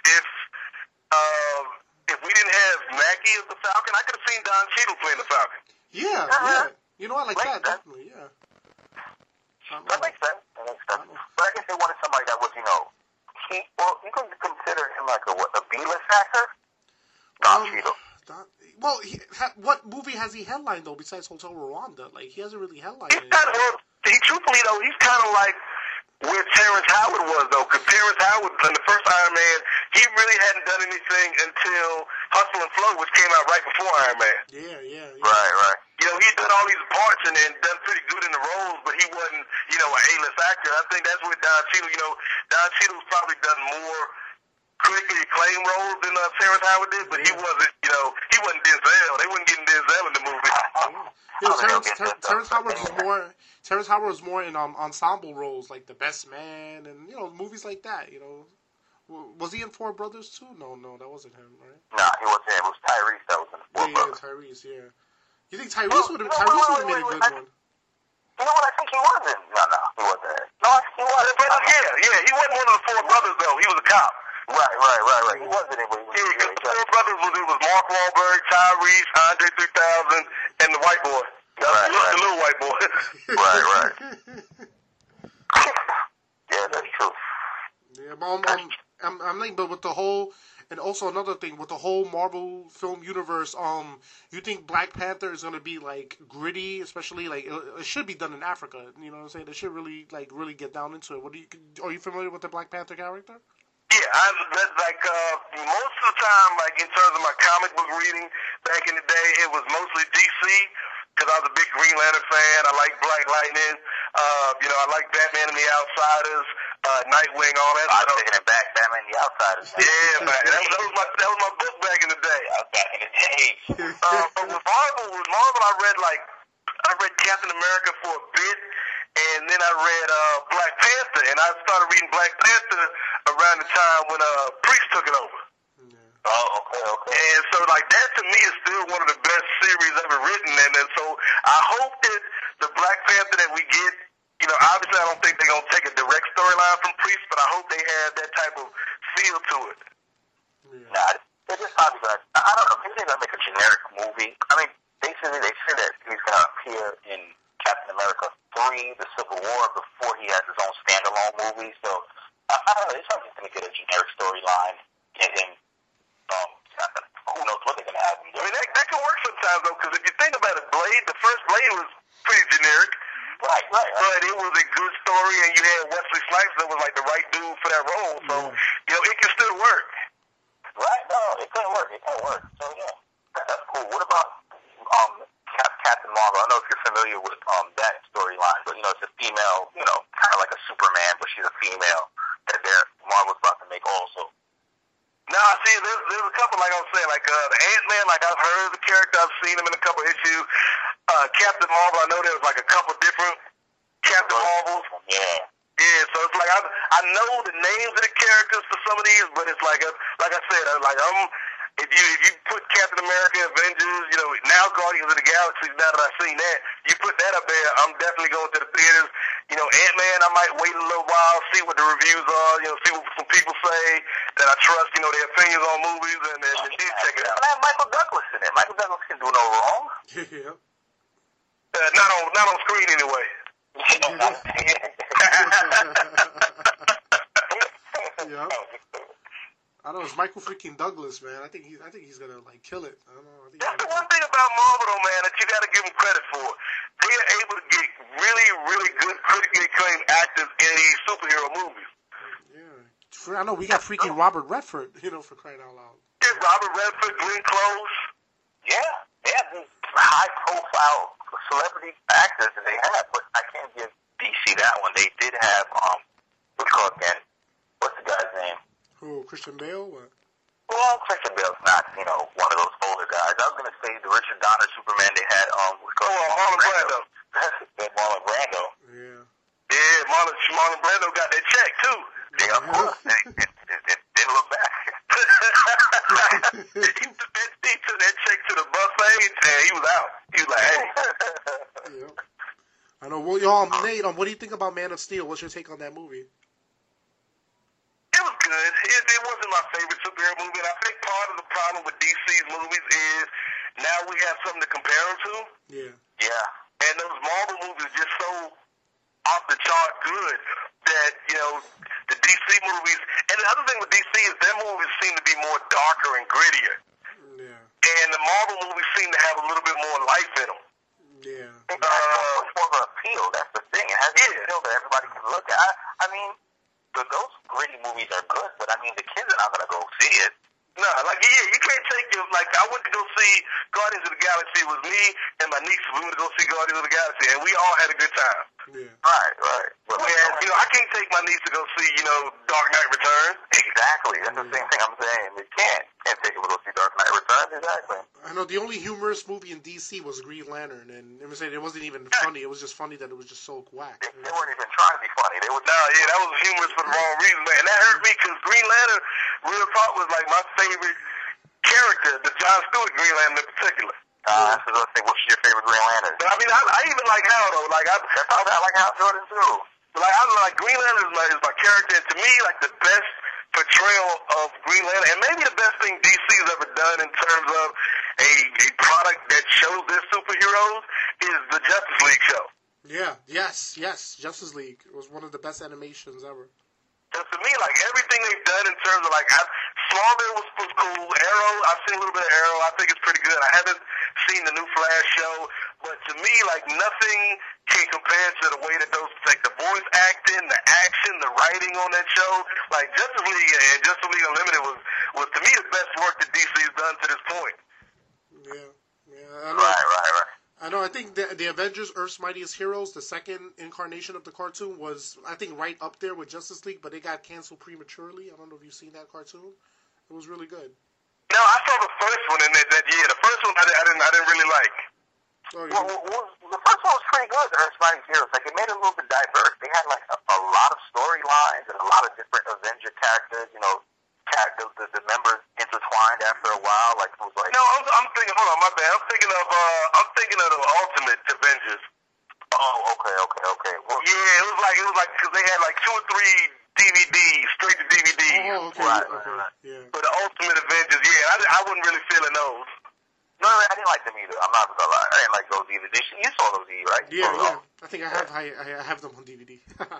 if we didn't have Mackie as the Falcon, I could have seen Don Cheadle playing the Falcon. Yeah. I like that, definitely, yeah. That makes sense. But I guess they wanted somebody that was, you can consider him like a B-list actor? Don Cheadle. What movie has he headlined, though, besides Hotel Rwanda? Like, he hasn't really headlined anything. Truthfully, though, he's kind of like where Terrence Howard was, though, because Terrence Howard, in the first Iron Man, he really hadn't done anything until Hustle and Flow, which came out right before Iron Man. Yeah. Right. You know, he's done all these parts and done pretty good in the roles, but he wasn't, you know, an A-list actor. I think that's what Don Cheadle, you know, Don Cheadle's probably done more critically acclaimed roles than Terrence Howard did, but he wasn't, you know, he wasn't Denzel. They wasn't getting Denzel in the movie. You know, Terrence Howard was more in ensemble roles like The Best Man and, you know, movies like that, you know. Was he in Four Brothers too? No, that wasn't him, right? Nah, he wasn't. It was Tyrese that was in the Four Brothers. Yeah, Tyrese, yeah. You think Tyrese would have made a good one? You know what? I think he was in. No, he wasn't. No, he wasn't. Yeah. He wasn't one of the Four Brothers though. He was a cop. Right. He wasn't in. Yeah, the Four Brothers was Mark Wahlberg, Tyrese, Andre 3000, and the white boy. Right. The little white boy. Right. Yeah, that's true. Yeah, but I'm like, but with the whole, and also another thing with the whole Marvel film universe, you think Black Panther is gonna be like gritty, especially like it should be done in Africa. You know what I'm saying? They should really get down into it. Are you familiar with the Black Panther character? Yeah, most of the time, like in terms of my comic book reading back in the day, it was mostly DC because I was a big Green Lantern fan. I like Black Lightning. You know, I like Batman and the Outsiders, Nightwing, all that I stuff. was taking it back, Batman and the Outsiders. Yeah, man, that was my book back in the day. Back in the day. But with Marvel, I read Captain America for a bit, and then I read Black Panther, and I started reading Black Panther around the time when Priest took it over. Oh, okay. And so, like, that to me is still one of the best series ever written, and so I hope that the Black Panther that we get, you know, obviously I don't think they're going to take a direct storyline from Priest, but I hope they have that type of feel to it. Nah, they're just probably going to, I don't know, maybe they're going to make a generic movie. I mean, basically they say that he's going to appear in Captain America 3, The Civil War, before he has his own standalone movie, so I don't know, they're probably going to get a generic storyline, get him, who knows what they're going to have him do. I mean, that can work sometimes, though, because if you think about it, the first Blade was pretty generic. Right. But it was a good story, and you had Wesley Snipes that was like the right dude for that role, so, you know, it can still work. Right, no, it could work, so yeah, that's cool. What about Captain Marvel? I don't know if you're familiar with that storyline, but, you know, it's a female, you know, kind of like a Superman, but she's a female that Marvel's about to make also. Nah, see, there's a couple, like I was saying, like the Ant-Man, like I've heard of the character, I've seen him in a couple issues. Captain Marvel, I know there was like a couple different Captain Marvels. Yeah, so it's like I know the names of the characters for some of these, but it's like I said, if you put Captain America, Avengers, you know, now Guardians of the Galaxy, now that I've seen that, you put that up there, I'm definitely going to the theaters. You know, Ant-Man, I might wait a little while, see what the reviews are, you know, see what some people say that I trust, you know, their opinions on movies, and then check it out. I have Michael Douglas in it. Michael Douglas can do no wrong. Yeah. Not on screen anyway. Yeah. I know it's Michael freaking Douglas, man. I think he's gonna like kill it. I don't know. That's the one thing about Marvel, though, man, that you got to give them credit for. They are able to get really, really good, critically acclaimed actors in these superhero movies. Yeah. I know we got freaking Robert Redford, you know, for crying out loud. Yeah, Robert Redford, Glenn Close. Yeah, they have these high-profile celebrity actors that they have, but I can't give DC that one. They did have what's called again? What's the guy's name? Who? Christian Bale? What? Well, Christian Bale's not, you know, one of those older guys. I was gonna say the Richard Donner Superman they had what's called Marlon Brando. Marlon Brando. Yeah. Yeah, Marlon Brando got that check too. Yeah, of course. It didn't look back. He took that check to the buffet and he was out. He was like, hey. Yeah. I know. Well, y'all, Nate, what do you think about Man of Steel? What's your take on that movie? It was good. It wasn't my favorite superhero movie, and I think part of the problem with DC's movies is now we have something to compare them to. Yeah. Yeah. And those Marvel movies are just so off the chart good that, you know, the DC movies, and the other thing with DC is their movies seem to be more darker and grittier. Yeah. And the Marvel movies seem to have a little bit more life in them. Yeah. It's more of an appeal. That's the thing. It has an appeal that everybody can look at. I mean, those gritty movies are good, but I mean, the kids are not going to go see it. No, like, yeah, you can't take your, like, I went to go see Guardians of the Galaxy. It was me and my niece. We went to go see Guardians of the Galaxy, and we all had a good time. Yeah. Right. But Whereas, you know, I can't take my niece to go see, you know, Dark Knight Returns. Exactly. That's the same thing I'm saying. You can't take them to go see Dark Knight Returns. Exactly. I know the only humorous movie in DC was Green Lantern, and it wasn't even funny. It was just funny that it was just so whack. They weren't even trying to be funny. They were That was humorous for the wrong reason, man. And that hurt me because Green Lantern, real talk, was like my favorite character, the Jon Stewart Green Lantern in particular. I was going to say, what's your favorite Green Lantern? But I mean, I even like Hal, though. Like, I like Hal Jordan, too. Like, I like Green Lantern is my character, and to me, like, the best portrayal of Green Lantern, and maybe the best thing DC has ever done in terms of a product that shows their superheroes is the Justice League show. Yeah, yes. Justice League was one of the best animations ever. And to me, like, everything they've done in terms of, like, Smallville was cool. Arrow, I've seen a little bit of Arrow. I think it's pretty good. I haven't seen the new Flash show, but to me, like, nothing can compare to the way that those, like, the voice acting, the action, the writing on that show. Like, Justice League and Justice League Unlimited was to me, the best work that DC has done to this point. Yeah. I know. Right. I know. I think the Avengers: Earth's Mightiest Heroes, the second incarnation of the cartoon, was, I think, right up there with Justice League, but it got canceled prematurely. I don't know if you've seen that cartoon. It was really good. No, I saw the first one in that year. The first one I didn't really like. Oh, the first one was pretty good, the Earth's Mightiest Heroes. Like, it made it a little bit diverse. They had, like, a lot of storylines and a lot of different Avenger characters, you know, the members intertwined after a while. Like, it was like... No, I'm thinking, hold on, my bad. I'm thinking of the Ultimate Avengers. Oh, okay. Well, yeah, it was like, because they had, like, 2 or 3 DVDs, straight to DVD. Oh, okay. Right. Yeah. For the Ultimate Avengers, yeah, I wasn't really feeling those. No, I didn't like them either. I'm not gonna lie. I didn't like those either. You saw those either, right? Yeah. I think I have them on DVD.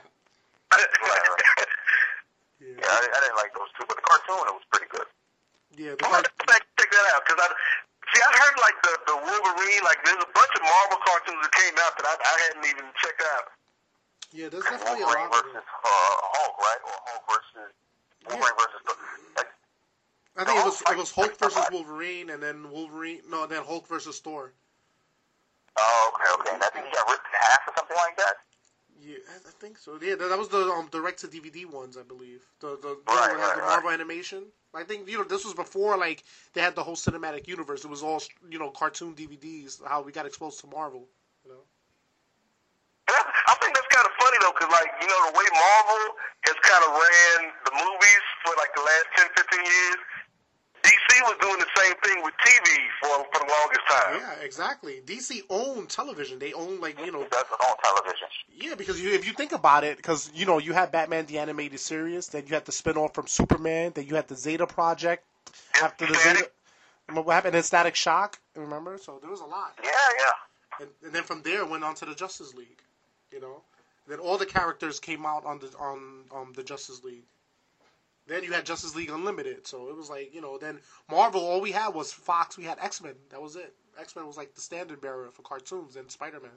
Yeah, I didn't like those two, but the cartoon, it was pretty good. Yeah, I'm going to check that out, because I heard, like, the Wolverine, like, there's a bunch of Marvel cartoons that came out that I hadn't even checked out. Yeah, there's definitely a Wolverine lot of versus Hulk, right? Or Hulk versus Wolverine versus like. I think it was Hulk versus Wolverine, and then then Hulk versus Thor. Oh, okay. And I think he got ripped in half or something like that. Yeah, I think so. Yeah, that was the direct-to-DVD ones, I believe. The Marvel animation. I think, this was before, like, they had the whole cinematic universe. It was all, cartoon DVDs, how we got exposed to Marvel, I think that's kind of funny, though, because, like, the way Marvel has kind of ran the movies for, like, the last 10, 15 years, DC was doing the same thing with TV for the longest time. Yeah, exactly. DC owned television. They own, like, That's own television. Yeah, because if you think about it, because, you had Batman the Animated Series, then you had the spin-off from Superman, then you had the Zeta Project. After the Zeta... What happened in Static Shock, remember? So there was a lot. Yeah. And then from there, it went on to the Justice League, Then all the characters came out on the Justice League. Then you had Justice League Unlimited, so it was like, then Marvel, all we had was Fox, we had X-Men, that was it. X-Men was like the standard bearer for cartoons and Spider-Man.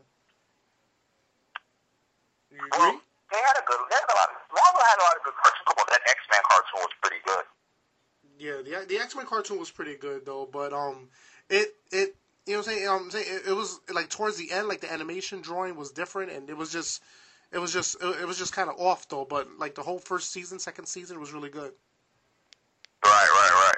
You agree? Well, Marvel had a lot of good cartoons. Well, that X-Men cartoon was pretty good. Yeah, the X-Men cartoon was pretty good, though, but, it what I'm saying, it was, like, towards the end, like, the animation drawing was different, and it was just kind of off, though. But, like, the whole first season, second season was really good. Right.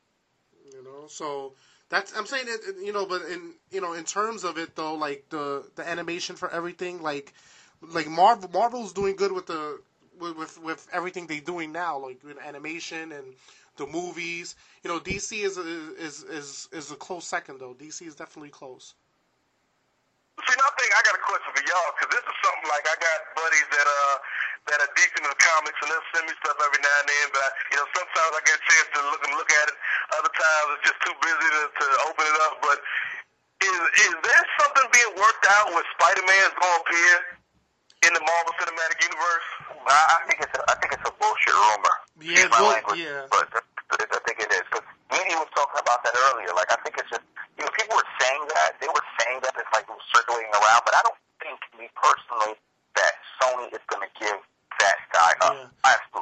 So that's, I'm saying it, but in terms of it, though, like the animation for everything, like Marvel's doing good with everything they're doing now, like with animation and the movies. DC is a close second, though. DC is definitely close. See, I got a question for y'all, because this is something like I got buddies that are deep into the comics, and they'll send me stuff every now and then, but sometimes I get a chance to look at it. Other times it's just too busy to open it up. But is there something being worked out where Spider-Man's going to appear in the Marvel Cinematic Universe? I think it's a bullshit rumor. Yeah, but I think it is, because Minnie was talking about that earlier. Like, I think it's just, people were saying that. They were saying that it's like it was circulating around, but I don't think, me personally, that Sony is going to give that guy up. I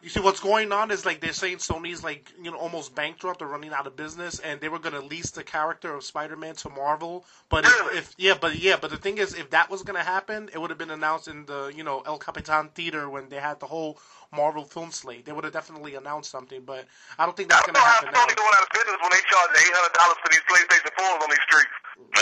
You see, what's going on is like they're saying Sony's like almost bankrupt or running out of business, and they were going to lease the character of Spider-Man to Marvel. But but the thing is, if that was going to happen, it would have been announced in the El Capitan Theater when they had the whole Marvel film slate. They would have definitely announced something, but I don't think that's going to happen now. Sony going out of business when they charge $800 for these PlayStation 4s on these streets.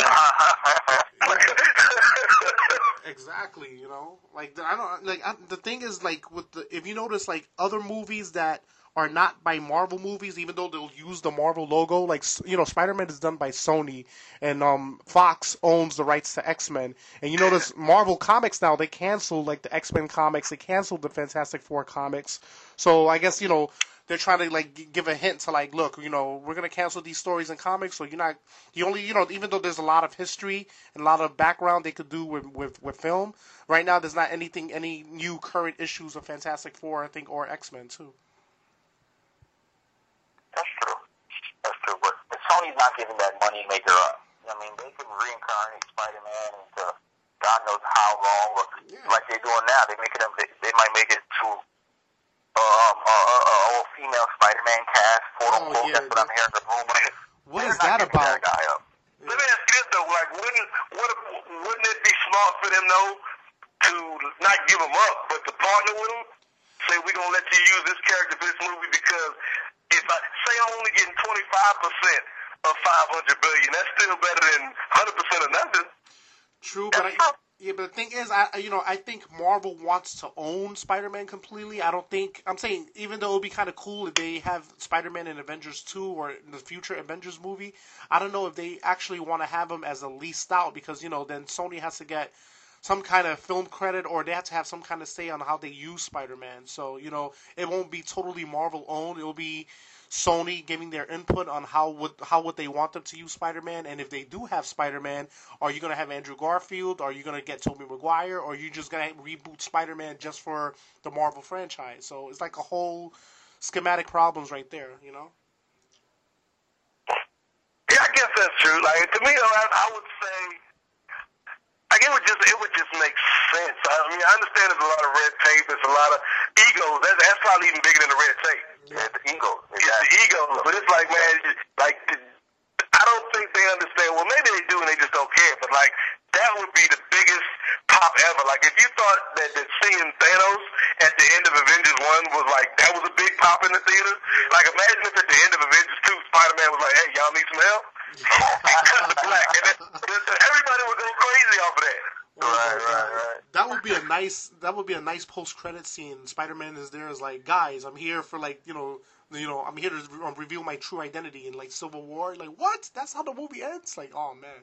Exactly, like I don't like the thing is like with if you notice like other movies that are not by Marvel movies, even though they'll use the Marvel logo, like Spider-Man is done by Sony, and Fox owns the rights to X-Men, and you notice Marvel Comics now they canceled like the X-Men comics, they canceled the Fantastic Four comics, so I guess they're trying to like give a hint to like, look, we're gonna cancel these stories and comics, so even though there's a lot of history and a lot of background they could do with film, right now there's not any new current issues of Fantastic Four, I think, or X-Men too. That's true, but Sony's not giving that money maker up. I mean, they can reincarnate Spider-Man into God knows how long, like they're doing now. They might make it to all-female Spider-Man cast, quote-unquote. That's what I'm hearing the rumor. What is that about? That guy up. Let me ask you this, though. Like, wouldn't it be smart for them, though, to not give him up, but to partner with him? Say, we're going to let you use this character for this movie because if I'm only getting 25% of $500 billion, that's still better than 100% of nothing. True, but but the thing is, I think Marvel wants to own Spider-Man completely. I'm saying, even though it would be kind of cool if they have Spider-Man in Avengers 2 or in the future Avengers movie, I don't know if they actually want to have him as a leased out because, then Sony has to get some kind of film credit or they have to have some kind of say on how they use Spider-Man. So, it won't be totally Marvel owned. It will be Sony giving their input on how would they want them to use Spider-Man, and if they do have Spider-Man, are you going to have Andrew Garfield, are you going to get Tobey Maguire, or are you just going to reboot Spider-Man just for the Marvel franchise? So it's like a whole schematic problems right there, Yeah, I guess that's true. Like, to me, I would say, like, it would just make sense. I mean, I understand there's a lot of red tape, there's a lot of egos. That's probably even bigger than the red tape. Yeah, the egos. It's the egos, but it's like, man, I don't think they understand. Well, maybe they do and they just don't care, but like, that would be the biggest pop ever. Like, if you thought that seeing Thanos at the end of Avengers 1 was like, that was a big pop in the theater, like, imagine if at the end of Avengers 2, Spider-Man was like, hey, y'all need some help? Black. And everybody would go crazy off of that. Right. That would be a nice post-credit scene. Spider-Man is there as like, guys, I'm here for like, I'm here to reveal my true identity in like Civil War. Like, what? That's how the movie ends? Like, oh man.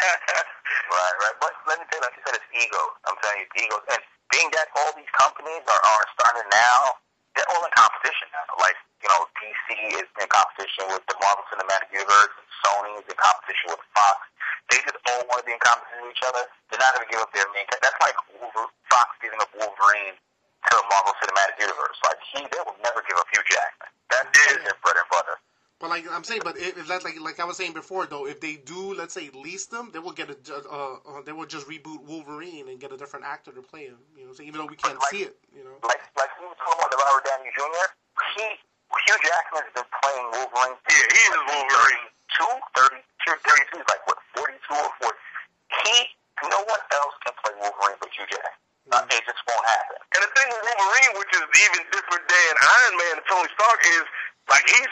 Right. But let me tell you, like you said, it's egos. I'm telling you, it's egos. And being that all these companies are starting now, they're all in competition now. Like, DC is in competition with the Marvel Cinematic Universe. Sony is in competition with Fox. They just all want to be in competition with each other. They're not going to give up their main. That's like Fox giving up Wolverine to the Marvel Cinematic Universe. Like, they will never give up Hugh Jackman. That is their bread and butter. But like I'm saying, if that's like I was saying before, though, if they do, let's say, lease them, they will get they will just reboot Wolverine and get a different actor to play him. So even though we can't see it, Like we were talking about Robert Downey Jr. Hugh Jackman has been playing Wolverine. Yeah, he is Wolverine. 32, like what, 42 or 40. No one else can play Wolverine but Hugh Jackman. It just won't happen. And the thing with Wolverine, which is even different than Iron Man and Tony Stark, is like he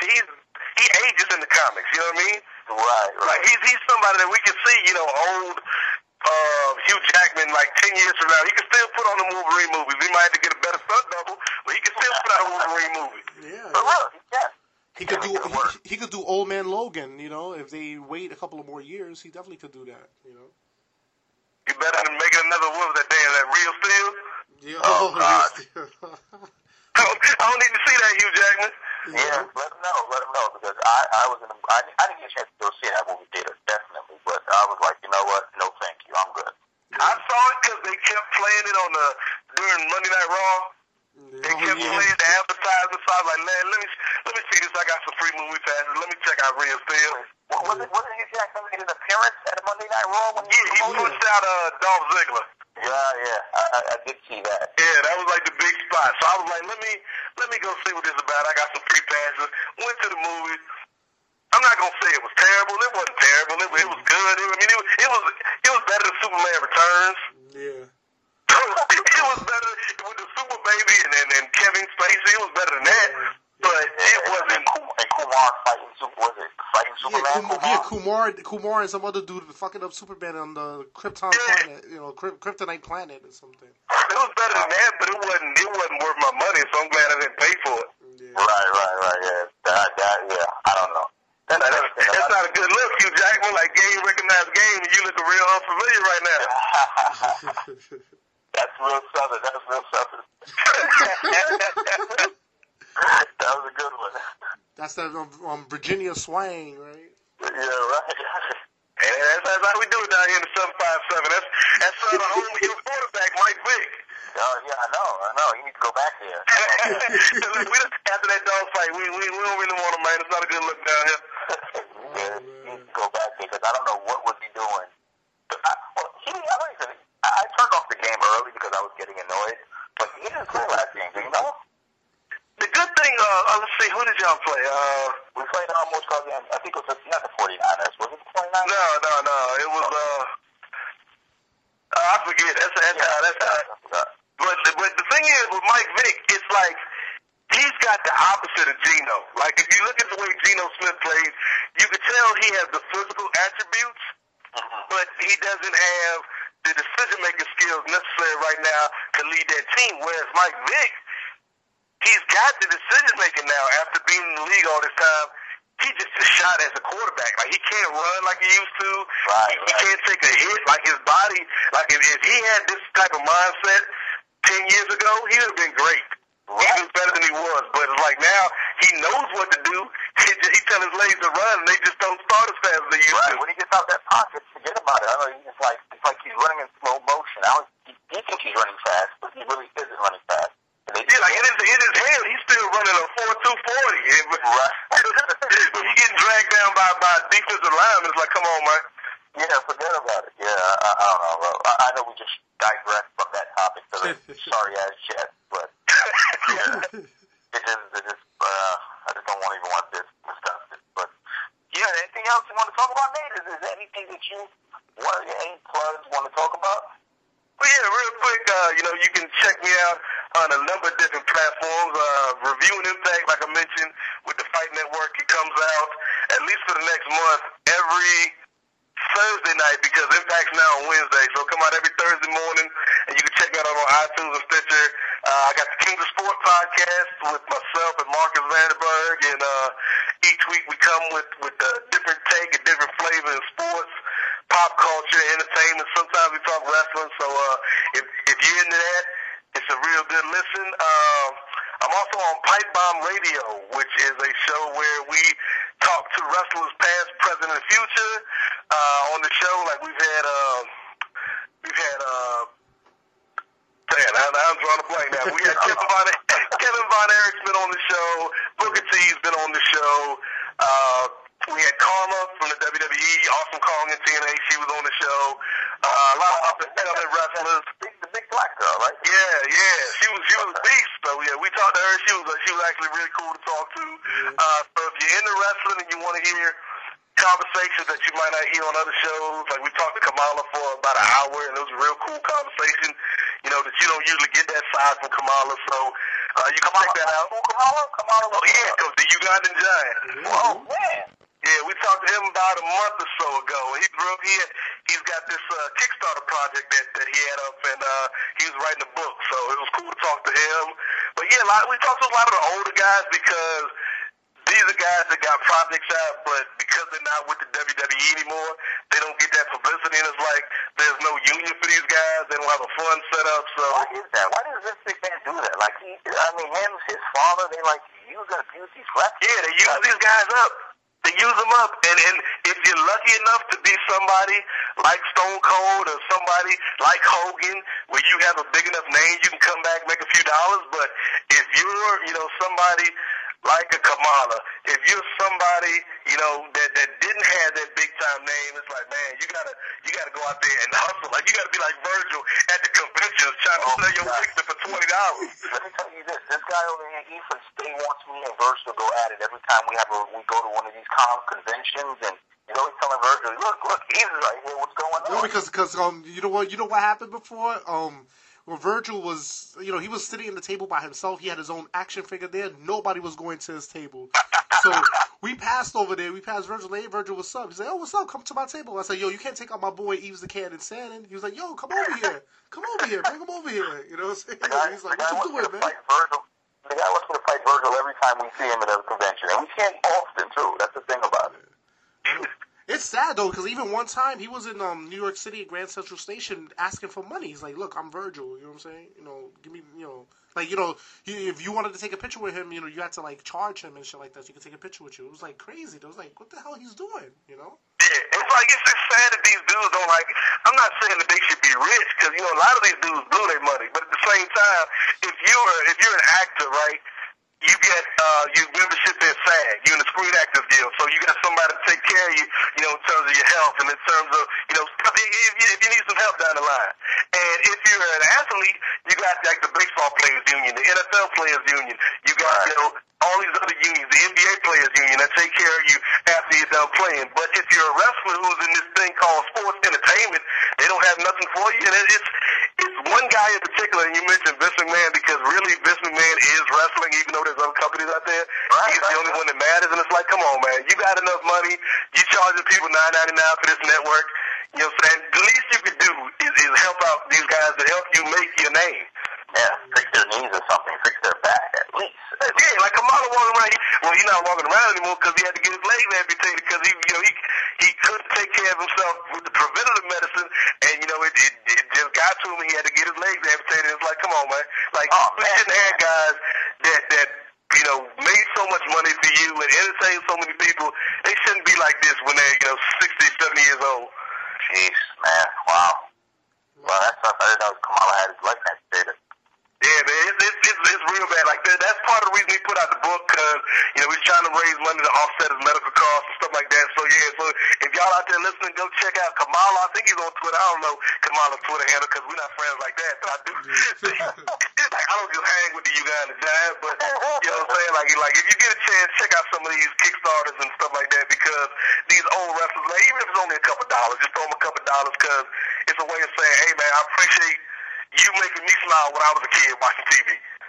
ages in the comics. You know what I mean? Right. Like he's somebody that we can see. Old Hugh Jackman, like 10 years from now, he can still put on the Wolverine movies. He might have to get a better stunt double, but he can still put out a Wolverine movie. Yeah. For real, he can. He could do Old Man Logan, if they wait a couple of more years, he definitely could do that, You better than making another that Real Steel? Yeah. Oh, God. I don't need to see that, Hugh Jackman. Yeah, let him know, because I didn't get a chance to go see that movie theater, definitely, but I was like, you know what, no thank you, I'm good. I saw it because they kept playing it during Monday Night Raw. They kept playing the advertisement, so I was like, man, let me see this. I got some free movie passes. Let me check out Real Steel. Wasn't Hugh Jackman made an appearance at a Monday Night Raw? He punched out Dolph Ziggler. I did see that. Yeah, that was like the big spot. So I was like, let me go see what this is about. I got some free passes. Went to the movie. I'm not gonna say it was terrible. It wasn't terrible. It was good. It was better than Superman Returns. Yeah. It was better with the Super Baby and Kevin Spacey. It was better than that. But it wasn't. And Kumar fighting Superman? Kumar and some other dude fucking up Superman on the Krypton planet, Kryptonite planet or something. It was better than that, but it wasn't worth my money, so I'm glad I didn't pay for it. Yeah. Right, yeah. I don't know. That's not a good look, Hugh Jackman. Like, you recognize game, and you look real unfamiliar right now. That's real Southern. That was a good one. That's that Virginia swang, right? Yeah, right. And that's how we do it down here in the 757. That's the home of your quarterback, Mike Vick. Oh, yeah, I know. You need to go back there. After that dog fight, we don't really want him, man. It's not a good look down here. Yeah, you need to go back there because I don't know what was he doing. I turned off the game early because I was getting annoyed. But he didn't play last game, do you know? The good thing, let's see, who did y'all play? We played almost, I think it was not the 49ers. Was it the 49ers? No. It was, I forget. But the thing is, with Mike Vick, it's like, he's got the opposite of Geno. Like, if you look at the way Geno Smith plays, you can tell he has the physical attributes, but he doesn't have the decision-making skills necessary right now to lead that team. Whereas Mike Vick, he's got the decision-making now after being in the league all this time. He just is shot as a quarterback. Like, he can't run like he used to. He can't take a hit. Like, his body, like, if he had this type of mindset 10 years ago, he would have been great. He was better than he was. But it's like now, he knows what to do. He tells his legs to run, and they just don't start as fast as they used to. When he gets out that pocket, forget about it. I know it's like he's running in slow motion. He thinks he's running fast, but he really isn't running fast. Like in his head, he's still running a 4.240. Right. When he getting dragged down by defensive linemen, it's like, come on, man. Yeah, forget about it. Yeah, I don't know. Bro. I know we just digressed from that topic to the sorry-ass Jets, but I just don't even want this to discuss it. But, yeah, anything else you want to talk about, Nate? Is there anything that you want, any plugs you want to talk about? Well, yeah, real quick, you can check me out on a number of different platforms. Reviewing Impact, like I mentioned, with the Fight Network, it comes out at least for the next month every Thursday night because Impact's now on Wednesday. So come out every Thursday morning, and you can check me out on iTunes and Stitcher. I got the King of Sport podcast with myself and Marcus Vanderberg, and each week we come with a different take, a different flavor in sports, pop culture, entertainment. Sometimes we talk wrestling. So if you're into that, it's a real good listen. I'm also on Pipe Bomb Radio, which is a show where we talk to wrestlers past, present, and future. On the show, like we've had I'm drawing a blank now. We had Kevin Von Erich's been on the show. Booker T's been on the show. We had Karma from the WWE, Awesome Kong and TNA. She was on the show. A lot of up-and-coming wrestlers. The big black girl, right? Yeah. She was a beast. So yeah, we talked to her. She was actually really cool to talk to. So if you're into wrestling and you want to hear conversations that you might not hear on other shows, like we talked to Kamala for about an hour, and it was a real cool conversation. That you don't usually get that side from Kamala. So you can check that out. Kamala. Oh yeah, the Ugandan giant. Oh man. Yeah, we talked to him about a month or so ago. He's got this Kickstarter project that he had up, and he was writing a book. So it was cool to talk to him. But yeah, we talked to a lot of the older guys because these are guys that got projects out, but because they're not with the WWE anymore, they don't get that publicity, and it's like there's no union for these guys. They don't have a fund set up. So why is that? Why does this big man do that? Like his father, they like use and abuse these wrestlers. Yeah, they use these guys up. They use them up, and if you're lucky enough to be somebody like Stone Cold or somebody like Hogan, where you have a big enough name, you can come back and make a few dollars. But if you're, somebody like a Kamala, if you're somebody, you know, that didn't have that big time name, it's like, man, you gotta go out there and hustle. Like, you gotta be like Virgil at the conventions trying to sell your picture for $20. Let me tell you this guy over here, Ethan, he wants me and Virgil to go at it every time we go to one of these conventions, and he's always telling Virgil, look, he's right here, what's going on? No, because you know what happened before? When Virgil was, you know, he was sitting at the table by himself. He had his own action figure there. Nobody was going to his table. So we passed over there. We passed Virgil. Hey, Virgil, what's up? He's like, oh, what's up? Come to my table. I said, yo, you can't take out my boy Eves the Cannon Sandin. He was like, yo, come over here. Come over here. Bring him over here. You know what I'm saying? He's like, what you doing, man? The guy wants me to fight Virgil every time we see him at a convention. And we see him often, too. That's the thing about it. It's sad, though, because even one time he was in New York City at Grand Central Station asking for money. He's like, look, I'm Virgil. You know what I'm saying? You know, give me, you know, like, you know, if you wanted to take a picture with him, you know, you had to, like, charge him and shit like that so you could take a picture with you. It was, like, crazy. It was like, what the hell he's doing, you know? Yeah, it's like, it's sad that these dudes don't, like, I'm not saying that they should be rich, because, you know, a lot of these dudes blew their money, but at the same time, if you're an actor, right, you get your membership in SAG, you're in the Screen Actors Guild, so you got somebody to take care of you, you know, in terms of your health and in terms of, you know, if you need some help down the line. And if you're an athlete, you got like the baseball players union, the NFL players union, you got, you know, all these other unions, the NBA players union that take care of you after you're done playing. But if you're a wrestler who's in this thing called sports entertainment, they don't have nothing for you. And it's one guy in particular, and you mentioned Vince McMahon, because really Vince McMahon is wrestling, even though there's other companies out there. He's the only one that matters, and it's like, come on, man, you got enough money, you charging people $9.99 for this network. You know what I'm saying? The least you could do is help out these guys to help you make your name. Yeah, fix their knees or something, fix their back at least. Yeah, like Kamala walking around. He's not walking around anymore because he had to get his legs amputated because he couldn't take care of himself with the preventative medicine, and you know it just got to him. And he had to get his legs amputated. It's like, come on, man. Like, we shouldn't have guys that you know made so much money for you and entertained so many people. They shouldn't be like this when they're 60, 70 years old. Jeez, man, wow. Well, that's tough. I didn't know Kamala had his legs amputated. Yeah, man, it's real bad. Like, that's part of the reason he put out the book, because, you know, he's trying to raise money to offset his medical costs and stuff like that. So, yeah, so if y'all out there listening, go check out Kamala. I think he's on Twitter. I don't know Kamala's Twitter handle because we're not friends like that, but I do. Like, I don't just hang with the Uganda Giant, but, you know what I'm saying? Like if you get a chance, check out some of these Kickstarters and stuff like that, because these old wrestlers, like, even if it's only a couple dollars, just throw them a couple dollars, because it's a way of saying, hey, man, I appreciate you making me smile when I was a kid watching TV.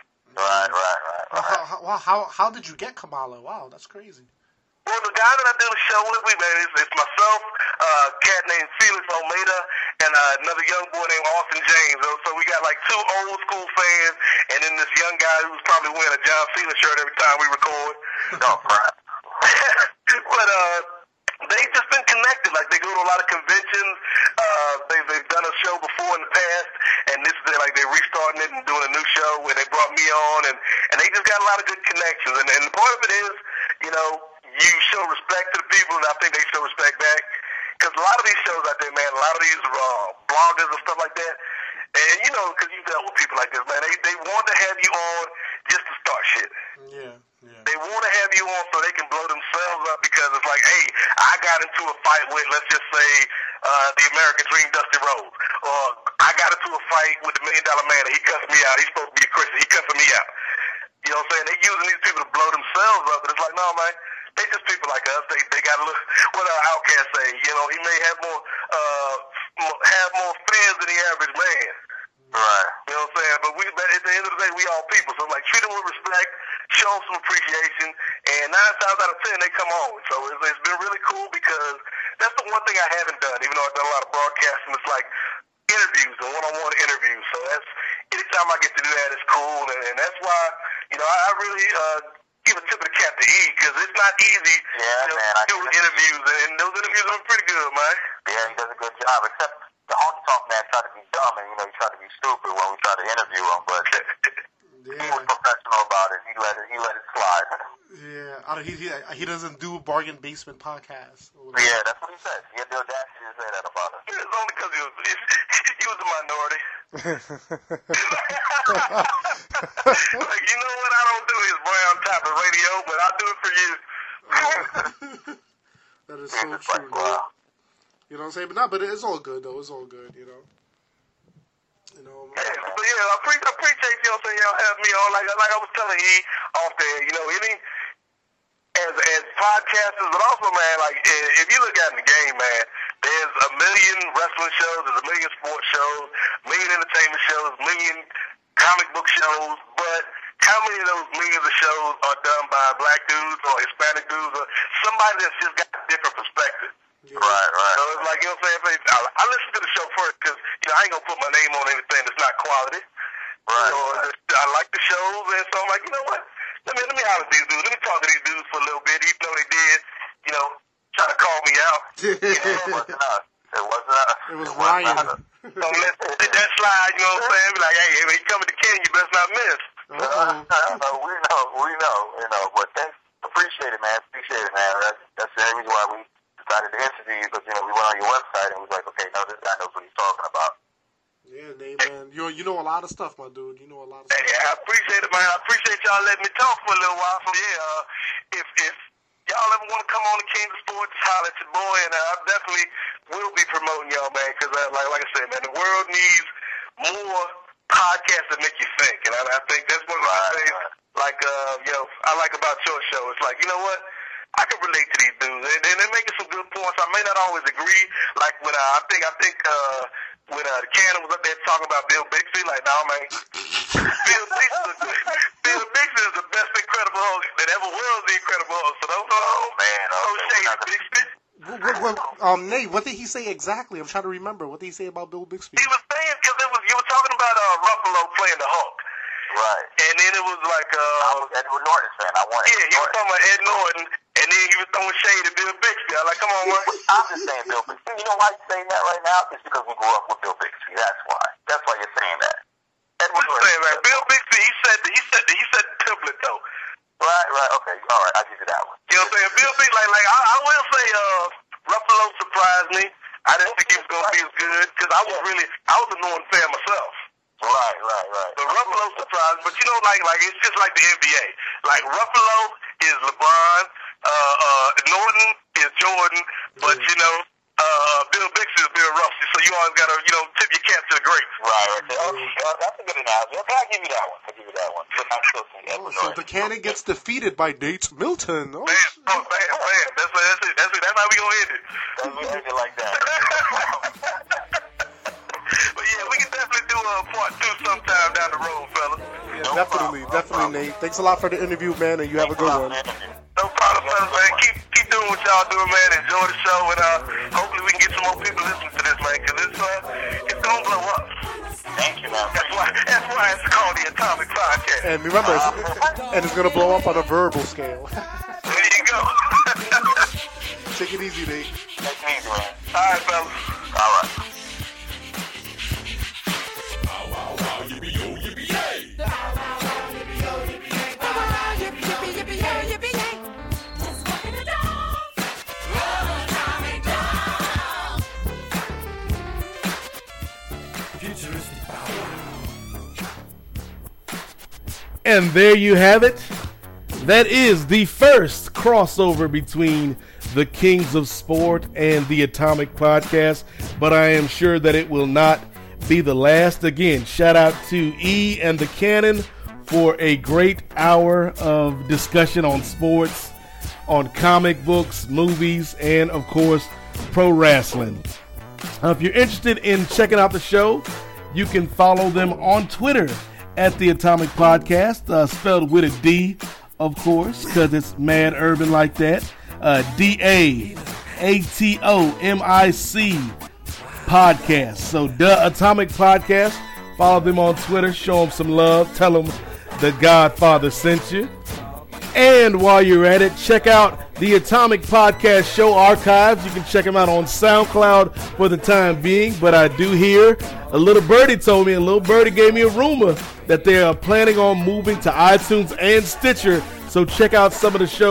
Right. How did you get Kamala? Wow, that's crazy. Well, the guy that I do the show with, it's myself, a cat named Felix Almeida, and another young boy named Austin James. So we got like two old school fans, and then this young guy who's probably wearing a John Cena shirt every time we record. Oh, crap. But they've just been connected. Like, they go to a lot of conventions. They've done a show before in the past, and this is they're restarting it and doing a new show where they brought me on, and they just got a lot of good connections. And the part of it is, you know, you show respect to the people, and I think they show respect back. Because a lot of these shows out there, man, a lot of these bloggers and stuff like that, and you know, because you dealt with people like this, man, they want to have you on just to start shit. Yeah. They want to have you on so they can blow themselves up, because it's like, hey, I got into a fight with, let's just say, the American Dream, Dusty Rhodes, or I got into a fight with the $1 Million Man, and he cussed me out. He's supposed to be a Christian. He cussed me out. You know what I'm saying? They're using these people to blow themselves up, and it's like, no, man, they just people like us. They got to look. What Outkast say? You know, he may have more fans than the average man. Right. You know what I'm saying? But at the end of the day, we all people. So, like, treat them with respect, show them some appreciation, and 9 times out of 10, they come on. So it's been really cool, because that's the one thing I haven't done, even though I've done a lot of broadcasting. It's like interviews and one-on-one interviews. So that's, anytime I get to do that, it's cool. And that's why, you know, I really give a tip of the cap to E, because it's not easy to do interviews. And those interviews are pretty good, man. Yeah, he does a good job, except the honky tonk man tried to be dumb, and, you know, he tried to be stupid when we tried to interview him, but he was professional about it. He let it slide. Yeah, he doesn't do bargain basement podcasts. Yeah, that's what he said. He had the audacity to say that about us. It's only because he was a minority. Like, you know what I don't do is brown type of radio, but I'll do it for you. That is so true, man. You know what I'm saying? But it's all good though. It's all good, you know. Yeah, but yeah, I appreciate you know what I'm saying, y'all have me on. Like I was telling E off there, you know, any as podcasters, but also, man, like if you look at the game, man, there's a million wrestling shows, there's a million sports shows, a million entertainment shows, a million comic book shows, but how many of those millions of shows are done by black dudes or Hispanic dudes or somebody that's just got a different perspective? Yeah. Right. So it's like, you know what I'm saying? I listen to the show first because, you know, I ain't going to put my name on anything that's not quality. Right. So I like the shows, and so I'm like, you know what? Let me holler at these dudes. Let me talk to these dudes for a little bit, even though they did, you know, try to call me out. It wasn't us. It was Ryan. So let's let that slide, you know what I'm saying? Be like, hey, when you come to Kenny, you best not miss. We know, you know, but thanks. Appreciate it, man. That's the reason why we decided to interview you, because, you know, we went on your website and we was like, okay, no, this guy knows what he's talking about. Yeah, man. You know a lot of stuff, my dude. You know a lot of stuff. Yeah, I appreciate it, man. I appreciate y'all letting me talk for a little while. So, yeah, if y'all ever want to come on to King of Sports, holler at your boy, and I definitely will be promoting y'all, man, because, like I said, man, the world needs more podcasts that make you think, and I think that's one of my things, like, you know, I like about your show. It's like, you know what? I can relate to these dudes, and they're making some good points. I may not always agree, like when I think when the Cannon was up there talking about Bill Bixby, like, nah, man, Bill Bixby is the best Incredible Hulk that ever was the Incredible Hulk. So don't shade Bixby. Nate, what did he say exactly? I'm trying to remember. What did he say about Bill Bixby? He was saying, because you were talking about Ruffalo playing the Hulk. Right. And then it was like I was Edward Norton's fan. Yeah, he was talking about Ed Norton, and then he was throwing shade at Bill Bixby. I was like, come on, man. I'm just saying Bill Bixby. You know why you're saying that right now? It's because we grew up with Bill Bixby. That's why. That's why you're saying that. Edward Norton. Man, Bill Bixby, he said the template though. Right. Okay. All right. I'll give you that one. You know what I'm saying? Bill Bixby, like I will say, Ruffalo surprised me. I didn't think he was gonna be as good because I was a Norton fan myself. Right. But Ruffalo surprised, but you know, like it's just like the NBA. Like Ruffalo is LeBron, Norton is Jordan, but you know, Bill Bixby is Bill Russell. So you always gotta, you know, tip your cap to the greats. Right. That's a good analogy. Okay, I'll give you that one. But I'm still saying so the Cannon gets defeated by Nate Milton. Man. That's it. That's how we gonna end it. We end it like that. But yeah, we can definitely do a part 2 sometime down the road, fellas. Yeah, definitely, Nate. Thanks a lot for the interview, man, and you have a good one. No problem, fellas, man. Keep doing what y'all doing, man. Enjoy the show, and hopefully we can get some more people listening to this, man, because it's gonna blow up. Thank you, man. That's why it's called the Atomic Podcast. And remember, it's gonna blow up on a verbal scale. There you go. Take it easy, Nate. Take it easy, man. All right, fellas. All right. And there you have it. That is the first crossover between the Kings of Sport and the Atomic Podcast, but I am sure that it will not be the last. Again, shout out to E and the Cannon for a great hour of discussion on sports, on comic books, movies, and of course, pro wrestling. If you're interested in checking out the show, you can follow them on Twitter at the Atomic Podcast, spelled with a D, of course, because it's mad urban like that. DAATOMIC Podcast. So, the Atomic Podcast. Follow them on Twitter. Show them some love. Tell them the Godfather sent you. And while you're at it, check out the Atomic Podcast show archives. You can check them out on SoundCloud for the time being. But I do hear a little birdie told me, a little birdie gave me a rumor that they are planning on moving to iTunes and Stitcher. So check out some of the shows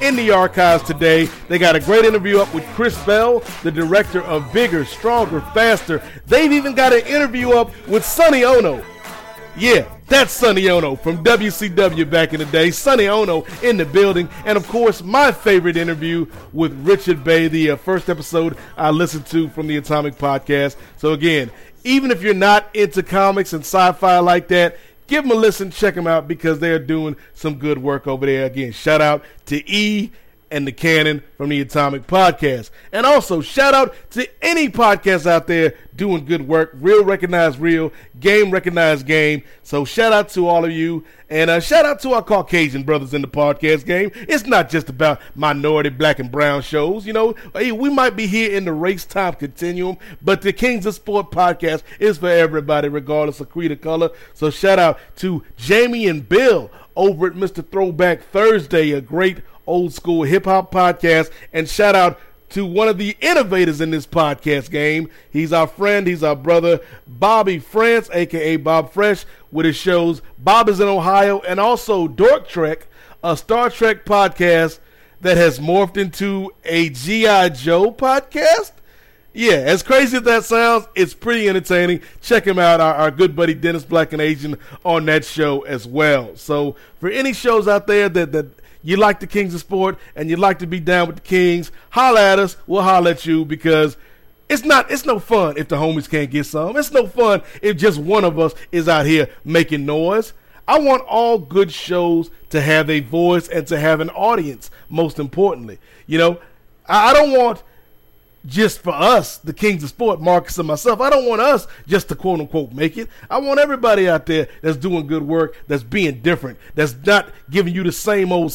in the archives today. They got a great interview up with Chris Bell, the director of Bigger, Stronger, Faster. They've even got an interview up with Sonny Ono. Yeah, that's Sonny Ono from WCW back in the day. Sonny Ono in the building. And, of course, my favorite interview with Richard Bay, the first episode I listened to from the Atomic Podcast. So, again, even if you're not into comics and sci-fi like that, give them a listen, check them out because they're doing some good work over there. Again, shout out to E and the Cannon from the Atomic Podcast. And also, shout out to any podcast out there doing good work. Real recognize real, game recognize game. So shout out to all of you. And shout out to our Caucasian brothers in the podcast game. It's not just about minority, black, and brown shows. You know, hey, we might be here in the race time continuum, but the Kings of Sport podcast is for everybody, regardless of creed or color. So shout out to Jamie and Bill over at Mr. Throwback Thursday, a great old school hip hop podcast. And shout out to one of the innovators in this podcast game. He's our friend, he's our brother, Bobby France, aka Bob Fresh, with his shows Bob is in Ohio and also Dork Trek, a Star Trek podcast that has morphed into a G.I. Joe podcast. Yeah, as crazy as that sounds, it's pretty entertaining. Check him out, our good buddy Dennis Black and Asian on that show as well. So for any shows out there that you like the Kings of Sport and you'd like to be down with the Kings, holla at us. We'll holla at you because it's no fun if the homies can't get some. It's no fun if just one of us is out here making noise. I want all good shows to have a voice and to have an audience, most importantly. You know, I don't want just for us, the Kings of Sport, Marcus and myself. I don't want us just to quote-unquote make it. I want everybody out there that's doing good work, that's being different, that's not giving you the same old.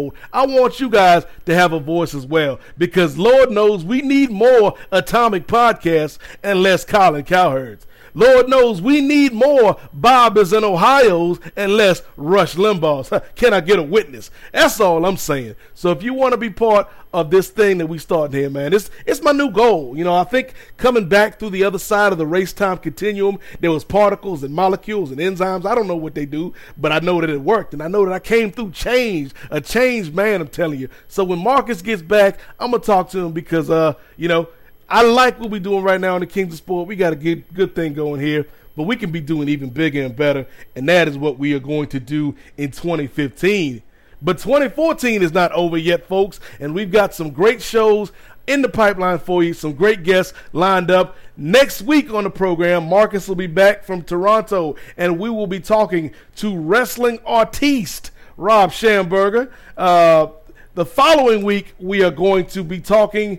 I want you guys to have a voice as well because Lord knows we need more Atomic podcasts and less Colin Cowherds. Lord knows we need more Bob is in Ohio's and less Rush Limbaugh's. Can I get a witness? That's all I'm saying. So if you want to be part of this thing that we starting here, man, it's my new goal. You know, I think coming back through the other side of the race time continuum, there was particles and molecules and enzymes. I don't know what they do, but I know that it worked, and I know that I came through a changed man, I'm telling you. So when Marcus gets back, I'm going to talk to him because, you know, I like what we're doing right now in the Kings of Sport. We got a good thing going here, but we can be doing even bigger and better, and that is what we are going to do in 2015. But 2014 is not over yet, folks, and we've got some great shows in the pipeline for you, some great guests lined up. Next week on the program, Marcus will be back from Toronto, and we will be talking to wrestling artiste Rob Schamberger. The following week, we are going to be talking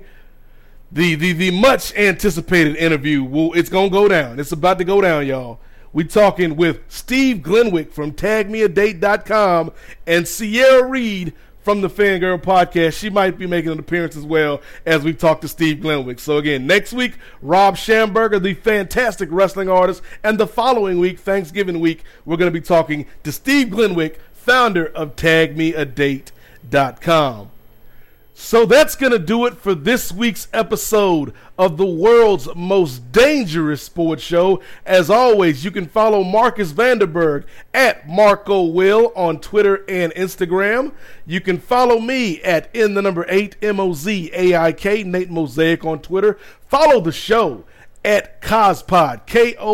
the much anticipated interview. It's going to go down. It's about to go down, y'all. We're talking with Steve Glenwick from tagmeadate.com and Sierra Reed from the Fangirl Podcast. She might be making an appearance as well as we talk to Steve Glenwick. So again, next week, Rob Schamberger, the fantastic wrestling artist, and the following week, Thanksgiving week, we're going to be talking to Steve Glenwick, founder of tagmeadate.com. So that's going to do it for this week's episode of the world's most dangerous sports show. As always, you can follow Marcus Vanderberg at Marco Will on Twitter and Instagram. You can follow me at @8 MOZAIK, Nate Mosaic on Twitter. Follow the show at Cospod,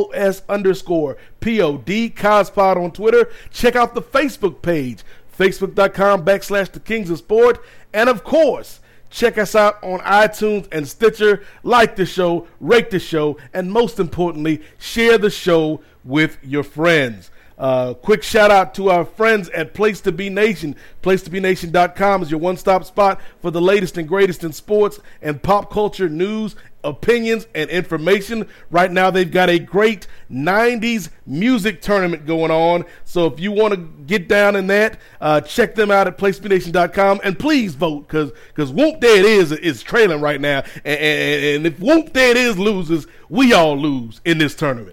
KOS_POD, Cospod on Twitter. Check out the Facebook page, Facebook.com/The Kings of Sport. And of course, check us out on iTunes and Stitcher. Like the show, rate the show, and most importantly, share the show with your friends. Quick shout out to our friends at Place to Be Nation. PlaceToBeNation.com is your one-stop spot for the latest and greatest in sports and pop culture news, opinions, and information. Right now, they've got a great 90s music tournament going on. So if you want to get down in that, check them out at PlaceToBeNation.com. And please vote, because Whoop There It is trailing right now. And if Whoop There It Is loses, we all lose in this tournament.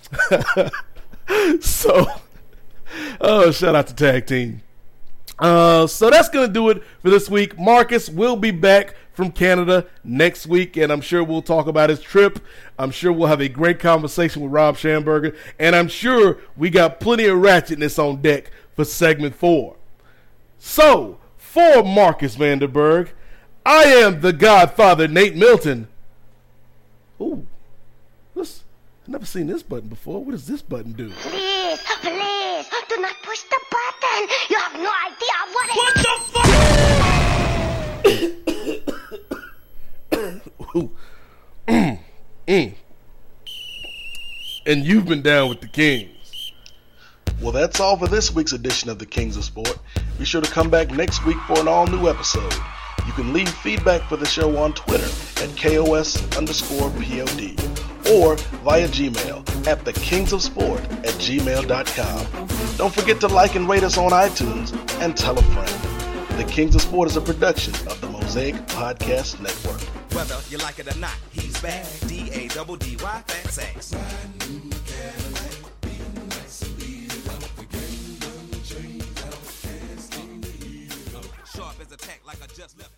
So, shout out to Tag Team. So that's going to do it for this week. Marcus will be back from Canada next week, and I'm sure we'll talk about his trip. I'm sure we'll have a great conversation with Rob Schamberger, and I'm sure we got plenty of ratchetness on deck for segment 4. So, For Marcus Vanderberg, I am the Godfather, Nate Milton. Ooh, I've never seen this button before. What does this button do? Please, do not push the button. You have no idea what the fuck? And you've been down with the Kings. Well, that's all for this week's edition of the Kings of Sport. Be sure to come back next week for an all-new episode. You can leave feedback for the show on Twitter at KOS_POD or via Gmail at thekingsofsport@gmail.com. Don't forget to like and rate us on iTunes and tell a friend. The Kings of Sport is a production of the Mosaic Podcast Network. Whether you like it or not, he's back. D-A-double-D-Y, fat sex. Sharp as a tack like I just left.